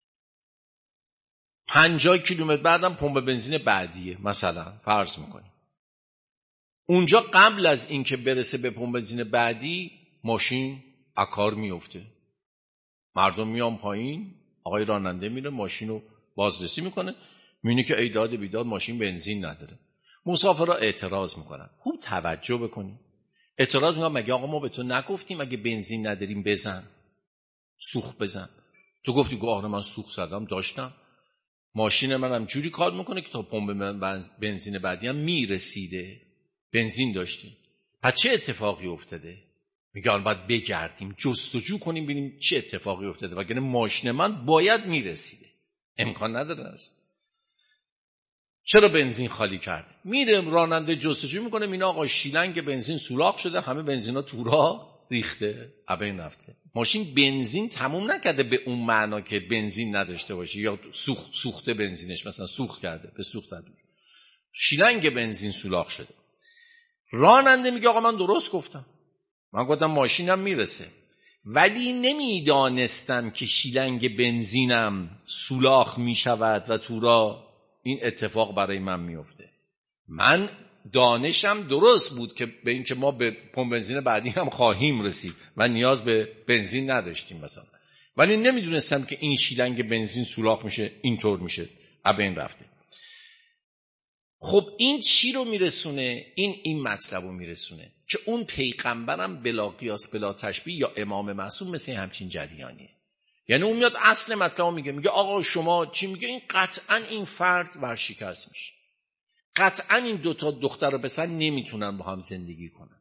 پنجاه کیلومتر بعدم پمپ بنزین بعدیه، مثلا فرض میکنی. اونجا قبل از اینکه برسه به پمپ بنزین بعدی ماشین اکار میفته، مردم میان پایین، آقای راننده میره ماشین رو بازرسی میکنه، میبینه که ای داد بیداد ماشین بنزین نداره. مسافرها اعتراض میکنن. خوب توجه بکنید. اعتراض میکنن مگه آقا ما به تو نگفتیم اگه بنزین نداریم بزن، سوخت بزن؟ تو گفتی گو آره من سوخت زدم داشتم، ماشین منم جوری کار میکنه که تا پمپ بنزین بعدی هم میرسیده، بنزین داشتی. پس چه اتفاقی افتاده؟ میگن باید بگردیم جستجو کنیم ببینیم چه اتفاقی افتاده، وگرنه ماشین من باید میرسیده، امکان نداره است. چرا بنزین خالی کرده؟ میره راننده جستجو میکنه، میگه آقا شیلنگ بنزین سوراخ شده، همه بنزینا تو راه ریخته، ابین رفته. ماشین بنزین تموم نکرده به اون معنا که بنزین نداشته باشه یا سوخت سوخته بنزینش مثلا سوخت کرده، به سوخت داده، شیلنگ بنزین سوراخ شده. راننده میگه آقا من درست گفتم، من گفتم ماشینم میرسه، ولی نمیدانستم که شیلنگ بنزینم سولاخ میشود و تو را این اتفاق برای من میفته. من دانشم درست بود که به این که ما به پمپ بنزین بعدی هم خواهیم رسید و نیاز به بنزین نداشتیم مثلا، ولی نمیدونستم که این شیلنگ بنزین سولاخ میشه، اینطور میشه، ابین رفته. خب این چی رو میرسونه؟ این این مطلب رو میرسونه که اون پیغمبرم بلا قیاس بلا تشبیه یا امام معصوم مثل همچین جریانیه. یعنی اون میاد اصل مطلب رو میگه، میگه آقا شما چی میگه؟ این قطعا این فرد ورشکست میشه، قطعا این دوتا دختر و پسر نمیتونن با هم زندگی کنن،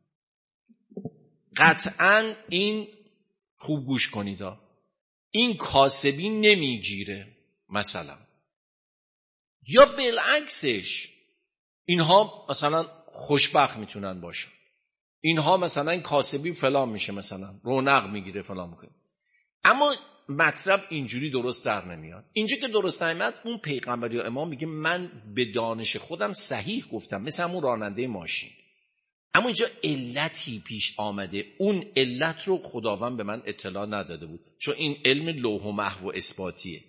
قطعا این، خوب گوش کنید ها، این کاسبی نمیگیره مثلا، یا بالعکسش اینها مثلا خوشبخت میتونن باشن، اینها مثلا این کاسبی فلان میشه، مثلا رونق میگیره فلان میکنه. اما مطلب اینجوری درست در نمیاد. اینجا که درست نمیاد، اون پیغمبر یا امام میگه من به دانش خودم صحیح گفتم، مثل همون راننده ماشین، اما اینجا علتی پیش آمده، اون علت رو خداوند به من اطلاع نداده بود، چون این علم لوح و محو و اثباتیه.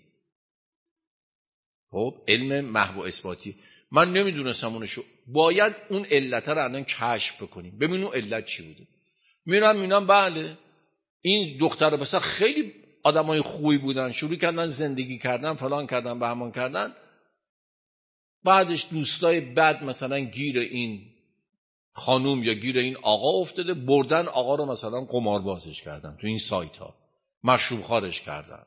خب علم محو و اثباتی من نمیدونستم اونشو، باید اون علت رو الان کشف بکنیم، ببینیم اون علت چی بوده. میرم میبینم بله این دختر و پسر خیلی آدمای خوبی بودن، شروع کردن زندگی کردن، فلان کردن، بهمان کردن، بعدش دوستای بد مثلا گیر این خانوم یا گیر این آقا افتاده، بردن آقا رو مثلا قماربازش کردن، تو این سایت ها مشروب خوارش کردن،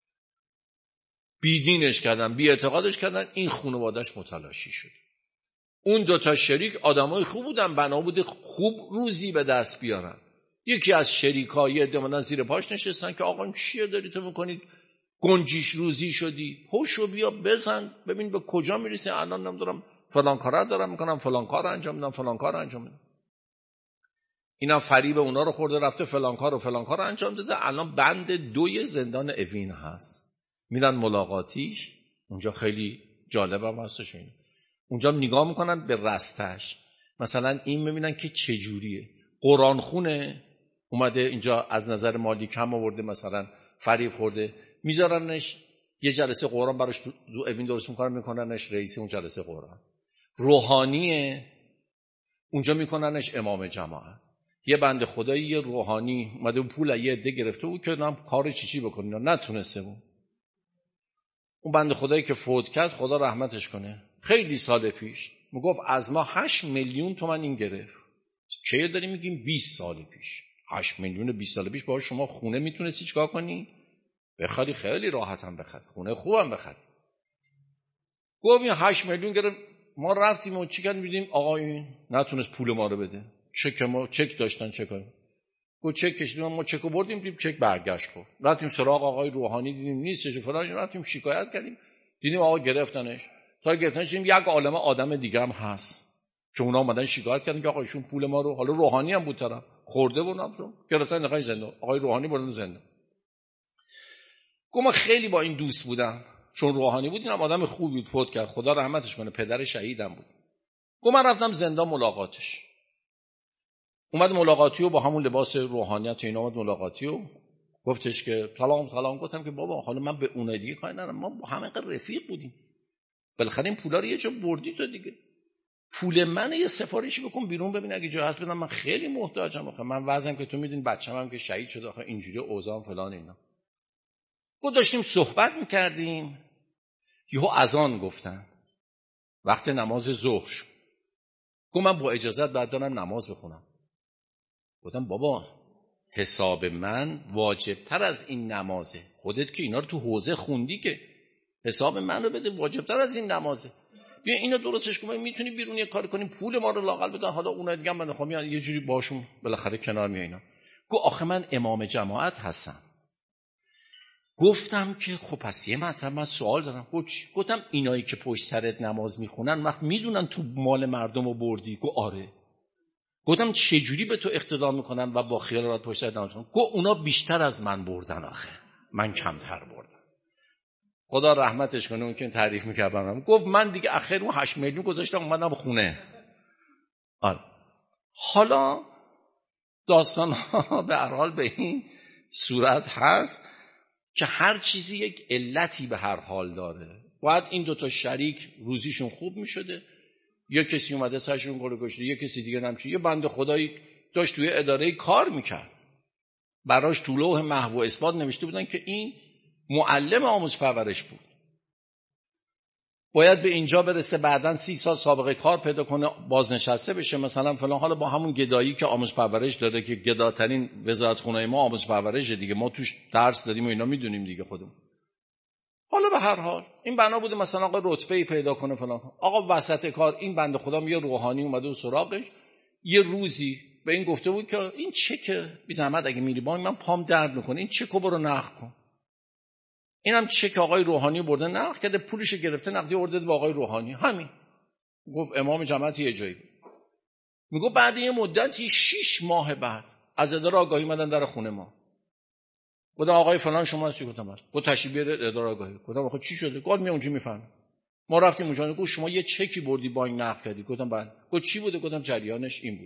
بیدینش کردن، بی اعتقادش کردن، این خانواده‌اش متلاشی شد. اون دوتا شریک آدمای خوب بودن، بنا بوده خوب روزی به دست بیارن. یکی از شریکای دمانا زیر پاش نشستن که آقا چیه داری تو میکنید، گنجیش روزی شدی، هوشو بیا بزن ببین به کجا میرسی، الان نمیدونم فلان کارا دارم میکنم، فلان کار انجام میدم، فلان کار انجام میدم. اینا فریب اونا رو خورده، رفته فلان کار و فلان کار انجام داده، الان بند دوی زندان اوین هست. میرن ملاقاتیش، اونجا خیلی جالب هم هستش، این اونجا نگاه میکنن به رستش، مثلا این میبینن که چجوریه، قرآن خونه اومده اینجا از نظر مالی کم آورده، مثلا فریب خورده، میذارنش یه جلسه قرآن براش دو اوین درست میکنن، میکننش رئیس اون جلسه قرآن. روحانیه، اونجا میکننش امام جماعت. یه بنده خدایی یه روحانی اومده پول یه عده گرفته بود که نام کار چی چی بکنه، نتونسته بود. اون بنده خدایی که فوت کرد خدا رحمتش کنه، خیلی سال پیش میگفت از ما هشت میلیون تومن این گرفت. چه داریم میگیم؟ بیست سال پیش هشت میلیون بیست سال پیش باهاش شما خونه میتونستی چیکار کنی؟ بخری، خیلی راحت هم بخری، خونه خوبم بخری. گفت این هشت میلیون گرفت. ما رفتیم و چی کردیم؟ دیدیم آقا این نتونست پول ما رو بده. چک ما چک داشتن، چک گفت چک کشیدیم، ما چکو بردیم، دیدیم چک برگشت. خورد. رفتیم سراغ آقای روحانی، دیدیم نیستش فلان، رفتیم شکایت کردیم، دیدیم آقا گرفتنش. تا گرفتنش دیدیم یک عالمه آدم دیگه هم هست که اونا اومدن شکایت کردن که آقا ایشون پول ما رو، حالا روحانی هم بود طرف خورده بود، نام گرفتن نخای زندان. آقای روحانی بردن زندان. گفت من خیلی با این دوست بودم، چون روحانی بود، اینم آدم خوبی بود، فوت کرد خدا رحمتش کنه، پدر شهیدم بود. گفت من رفتم زندان ملاقاتش. اومد ملاقاتی و با همون لباس روحانیت اینا اومد ملاقاتی و گفتش که سلام سلام. گفتم که بابا حالا من به اون دیگه کاری ندارم، ما با همه قدر رفیق بودیم، بالاخره این پولا رو یه جا بردی تو دیگه، پول من یه سفارشی بکن بیرون ببین اگه جا هست بدم، من خیلی محتاجم، آخه من وضعم که تو میدونی، بچه‌م هم که شهید شده، آخه اینجوری اوضاع فلان اینا. گفت داشتیم صحبت میکردیم، یهو اذان گفتن، وقت نماز ظهر شد. گفت من با اجازت بعد دارم نماز بخونم. گفتم بابا حساب من واجبتر از این نمازه، خودت که اینا رو تو حوزه خوندی که حساب من رو بده، واجبتر از این نمازه. بیا اینو درستش کن، میتونی بیرون یه کار کنیم پول ما رو لاقل بدن، حالا اون دیگه من خواهم یه جوری باشون بالاخره کنار میای اینا. گفت آخه من امام جماعت هستم. گفتم که خب پس یه مطلب من سوال دارم. گفتم اینایی که پشت سرت نماز میخونن وقت میدونن تو مال مردم رو بردی؟ گفت آره. گفتم چجوری به تو اقتدا میکنن و با خیال راحت پشت سرت نماز میخونن؟ گفت اونا بیشتر از من بردن، آخه من کمتر بردم. خدا رحمتش کنه، اون که تعریف میکردم. گفت من دیگه اخر اون هشت میلیون گذاشتم اومدم خونه. آره. حالا داستان ها به هر حال به این صورت هست که هر چیزی یک علتی به هر حال داره. باید این دوتا شریک روزیشون خوب میشده، یا کسی اومده سرشون گل گشته، یا کسی دیگه نمیشه. یه بنده خدایی داشت توی اداره کار میکرد، براش تو لوح محو و اثبات نوشته بودن که این معلم آموزش پرورش بود، باید به اینجا برسه، بعدن سی سال سابقه کار پیدا کنه، بازنشسته بشه مثلا فلان. حالا با همون گدایی که آموزش پرورش داده، که گداترین وزارتخونه ما آموزش پرورش دیگه، ما توش درس دادیم و اینا میدونیم دیگه خودمون. حالا به هر حال این بنا بوده مثلا آقا رتبه‌ای پیدا کنه فلان. آقا وسط کار این بنده خدا یه روحانی اومده و سراغش، یه روزی به این گفته بود که این چک بی زحمت اگه میری با من پام درد میکنه، این چکو برو نقد کن. اینم چک آقای روحانی برده نقد کرده، پولش گرفته نقدی آورده به آقای روحانی. همین گفت امام جماعت یه جایی بود. میگه بعد یه مدتی شش ماه بعد از اداره آگاهی اومدن در خونه ما. گفتم آقای فلان شما هستی؟ گفتم بله. گفت تشریف بیارید اداره آگاهی. گفتم آخه چی شده؟ گفت می اونجا میفهمم. ما رفتیم اونجا. گفت شما یه چکی بردی بانک نقد کردی؟ گفتم بله. گفت چی بوده؟ گفتم جریانش این بود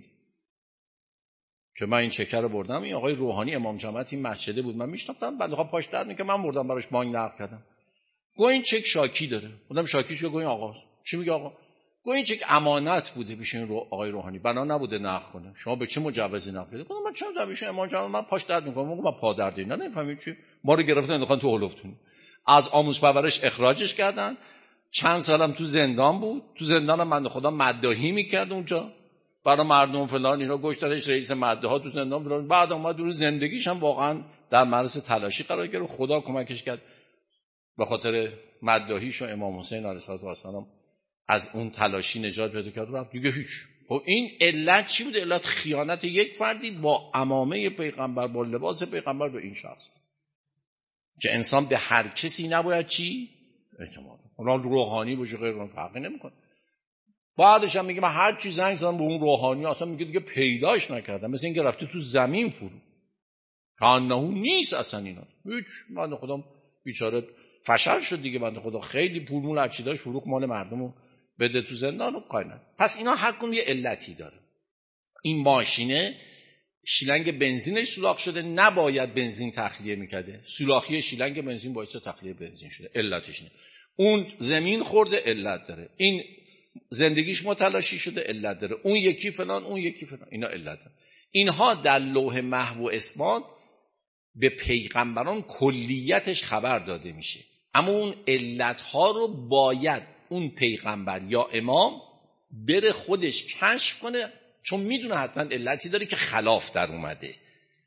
که من این چک رو بردم، این آقای روحانی امام جماعت این مسجده بود، من میشناختم، بعد خب پاش درد میکنه، من بردم براش بانک نقد کردم. گفت این چک شاکی داره. گفتم شاکیش رو؟ گفت این آقاست. چی میگه آقا؟ گفت این چک امانت بوده پیش این رو آقای روحانی، بنا نبوده نقد کنه. شما به چه مجوزی نقد کردید؟ گفتم من چه میدونم ایشون امام جماعت، من پاش درد میکنه. گفتم من پا درد اینا نمیفهمید چی، ما رو گرفتن انداختن تو هلوفتون، از آموزش پرورش اخراجش کردن، چند سالم تو زندان بود. تو زندانم بنده خدا مداحی میکرد اونجا برای مردم فلان، اینا گشتنش رئیس مده ها تو زندان فلان. بعد اومد رو زندگیش هم واقعا در معرض تلاشی قرار گرفت، خدا کمکش کرد به خاطر مداحیش و امام حسین علیه السلام از اون تلاشی نجات پیدا کرد و دیگه هیچ. خب این علت چی بود؟ علت خیانت یک فردی با عمامه پیغمبر، با لباس پیغمبر به این شخص، که انسان به هر کسی نباید چی اعتماد کنه، اون روحانی باشه غیر اون فرقی نمیکنه. بعدش هم میگه من هر چی زنگ زدم به اون روحانی اصلا میگه دیگه پیداش نکردم، مثل اینکه رفته تو زمین فرو، کانه نیست اصلا اینا هیچ. من خودم بیچاره فشل شد دیگه، بنده خدا خیلی پول مول هرچی داشت فروخت، مال مردمو بده تو زندان و کاینا. پس اینا هر کدوم یه علتی داره. این ماشینه شیلنگ بنزینش سوراخ شده، نباید بنزین تخلیه میکرده، سوراخی شیلنگ بنزین باعث تخلیه بنزین شده، علتش اینه. اون زمین خورده، علت داره. این زندگیش متلاشی شده، علت داره. اون یکی فلان، اون یکی فلان، اینا علت داره. اینها در لوح محو و اثبات به پیغمبران کلیتش خبر داده میشه، اما اون علتها رو باید اون پیغمبر یا امام بره خودش کشف کنه، چون میدونه حتما علتی داره که خلاف در اومده.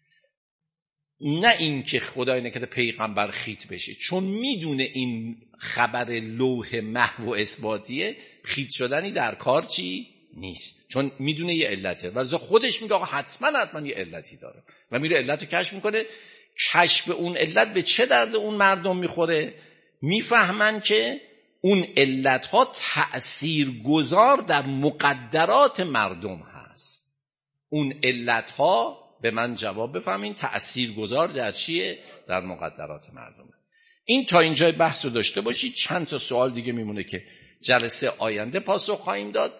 نه این که خدای نکرده پیغمبر خیت بشه، چون میدونه این خبر لوح محو و اثباتیه، خیت شدنی در کار چی نیست، چون میدونه یه علته ولی خودش میگه آقا حتما حتما یه علتی داره و میره علت رو کشف میکنه. کشف اون علت به چه درد اون مردم میخوره؟ میفهمن که اون علت ها تأثیر گذار در مقدرات مردم هست. اون علت ها به من جواب بفهمین تأثیر گذار در چیه؟ در مقدرات مردم. این تا اینجای بحث رو داشته باشید. چند تا سوال دیگه میمونه که جلسه آینده پاسخ خواهیم داد.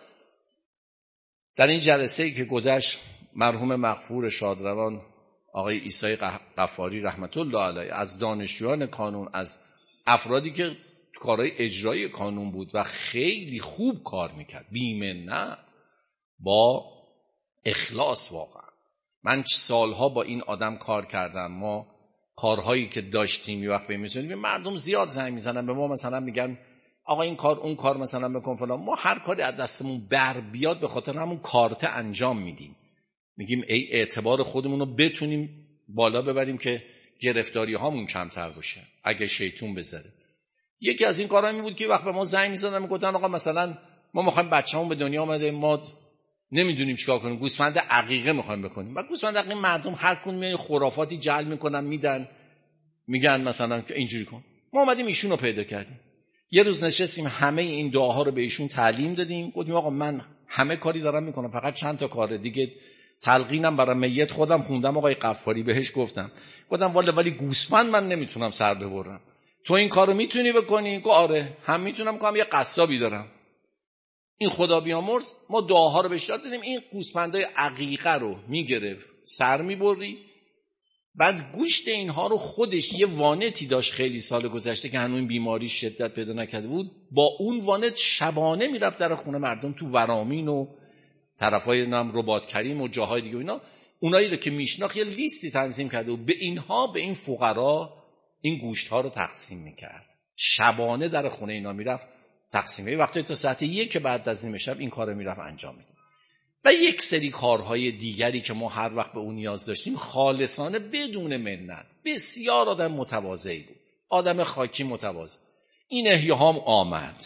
در این جلسه‌ای که گذشت مرحوم مغفور شادروان آقای عیسی غفاری رحمت الله علیه از دانشجویان کانون، از افرادی که کارهای اجرایی کانون بود و خیلی خوب کار میکرد، بی‌منت، با اخلاص. واقعا من سالها با این آدم کار کردم. ما کارهایی که داشتیم یه وقت به می‌رسونیم، مردم زیاد زنگ میزنن به ما، مثلا میگن آقا این کار اون کار مثلا بکن فلان. ما هر کاری از دستمون بر بیاد به خاطر همون کارت انجام میدیم. میگیم ای اعتبار خودمون رو بتونیم بالا ببریم که گرفتاری هامون کمتر باشه اگه شیطون بذاره. یکی از این کارا می بود که وقت به ما زنگ می‌زدن میگفتن آقا مثلا ما می‌خوایم بچه‌مون به دنیا اومده، ما نمیدونیم چیکار کنیم، گوسفند عقیقه می‌خوایم بکنیم. بعد گوسفند عقیقه مردم هر کدوم میان خرافاتی جعل میکنن میدن، میگن مثلا که اینجوری کن. ما اومدیم ایشون رو پیدا کردیم. یه روز نشستیم همه این دعاها رو به ایشون تعلیم دادیم. گفتیم آقا من همه کاری دارم میکنم، فقط چند تا کار دیگه تلقینم برای میت خودم خوندم. آقای غفاری بهش گفتم گفتم والا ولی گوسفند من نمیتونم سر ببرم، تو این کارو میتونی بکنی؟ گفت آره هم میتونم کنم، یه قصابی دارم. این خدا بیامرز ما دعاها رو بهش دادیم. این گوسفندای عقیقه رو میگرفت سر میبری، بعد گوشت اینها رو خودش یه وانتی داشت خیلی سال گذشته که هنوز این بیماری شدت پیدا نکرده بود، با اون وانت شبانه میرفت در خونه مردم تو ورامین و طرفای نام رباط کریم و جاهای دیگه. اینا اونایی رو که میشناخت یه لیستی تنظیم کرده و به اینها، به این فقرا این گوشت ها رو تقسیم میکرد. شبانه در خونه اینا میرفت تقسیم می‌کرد. وقتی تا ساعت یک که بعد از نیمه شب این کارو میرفت انجام میداد. و یک سری کارهای دیگری که ما هر وقت به اون نیاز داشتیم خالصانه بدون منت. بسیار آدم متواضعی بود، آدم خاکی متواضع. این احیاهام آمد،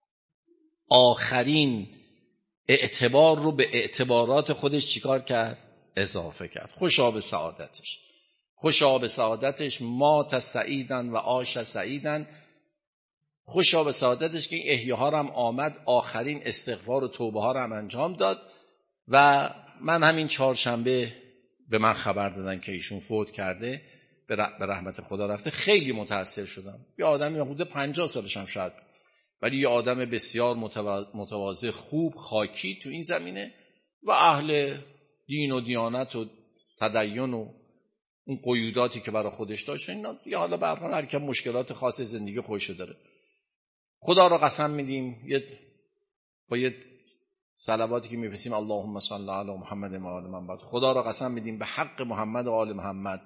آخرین اعتبار رو به اعتبارات خودش چیکار کرد؟ اضافه کرد. خوشا به سعادتش، خوشا به سعادتش. مات سعیدن و عاش سعیدن. خوشا به سعادتش که این احیاها هم آمد، آخرین استغفار و توبه ها رو هم انجام داد. و من همین چهارشنبه به من خبر دادن که ایشون فوت کرده، به رحمت خدا رفته. خیلی متاثر شدم. یه آدمی حدود پنجاه سالش هم شاید، ولی یه آدم بسیار متواضع، خوب، خاکی تو این زمینه و اهل دین و دیانت و تدین و اون قیوداتی که برای خودش داشت. اینا دیگه حالا برای هر کی مشکلات خاص زندگی خودش داره. خدا رو قسم میدیم یه با یه صلواتی که میفرستیم اللهم صل علی محمد و آل محمد، خدا رو قسم میدیم به حق محمد و آل محمد،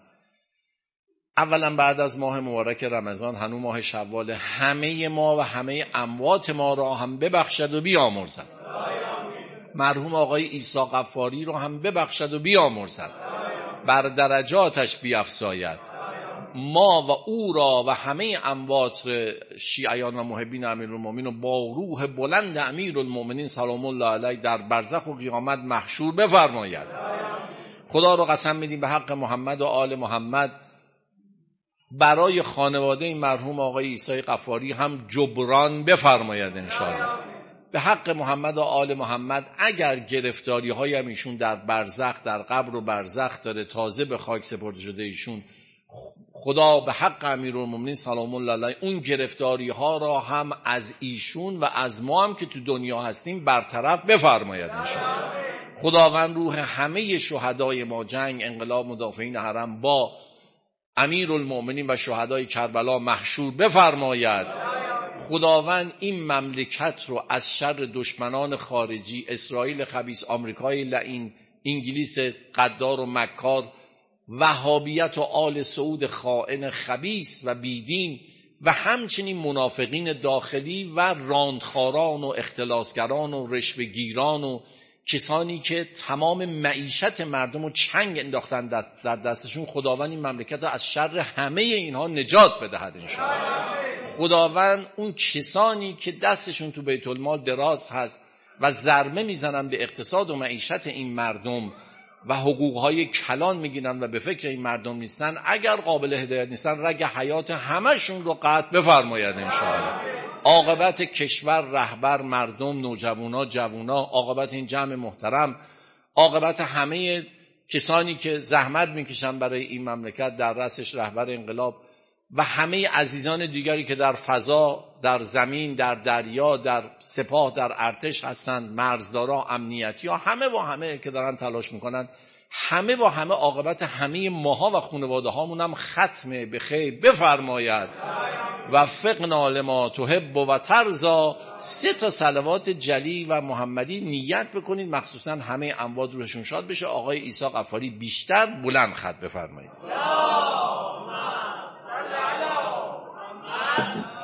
اولا بعد از ماه مبارک رمضان، هنوز ماه شوال، همه ما و همه اموات ما را هم ببخشد و بیامرزد. مرحوم آقای عیسی غفاری رو هم ببخشد و بیامرزد، بر درجاتش بیفزاید. ما و او را و همه اموات شیعیان و محبین امیرالمومنین رو با روح بلند امیرالمومنین سلام الله علیه در برزخ و قیامت محشور بفرماید. خدا رو قسم میدیم به حق محمد و آل محمد برای خانواده این مرحوم آقای عیسی غفاری هم جبران بفرماید انشاءالله. به حق محمد و آل محمد اگر گرفتاری های هم ایشون در برزخ، در قبر و برزخ داره، تازه به خاک سپرده شده ایشون، خدا به حق امیرالمومنین سلام الله علیه اون گرفتاری ها را هم از ایشون و از ما هم که تو دنیا هستیم برطرف بفرماید انشاءالله. خداوند روح همه شهدای ما، جنگ، انقلاب، مدافعین حرم، با امیرالمومنین و شهدای کربلا محشور بفرماید. خداوند این مملکت رو از شر دشمنان خارجی، اسرائیل خبیث، آمریکای لعین، انگلیس غدار و مکار، وهابیت و آل سعود خائن خبیث و بیدین و همچنین منافقین داخلی و راندخاران و اختلاسگران و رشوه‌گیران و کسانی که تمام معیشت مردم رو چنگ انداختن دست در دستشون، خداوند این مملکت رو از شر همه اینها نجات بدهد انشاءالله. خداوند اون کسانی که دستشون تو بیت المال دراز هست و ضربه میزنن به اقتصاد و معیشت این مردم و حقوقهای کلان میگیرن و به فکر این مردم نیستن، اگر قابل هدایت نیستن رگ حیات همشون رو قطع بفرماید انشاءالله. عاقبت کشور، رهبر، مردم، نوجوانا، جوونا، عاقبت این جمع محترم، عاقبت همه کسانی که زحمت میکشن برای این مملکت، در رأسش رهبر انقلاب و همه عزیزان دیگری که در فضا، در زمین، در دریا، در سپاه، در ارتش هستند، مرزدارا، امنیتی ها، همه با همه که دارن تلاش میکنن، همه با همه عاقبت همه ماها و خانواده هامون هم ختم به خیر بفرماید. وفقنا لما تحب و ترضا. سه تا صلوات جلی و محمدی نیت بکنید، مخصوصا همه اموات روحشون شاد بشه. آقای عیسی غفاری بیشتر بلند خط بفرمایید.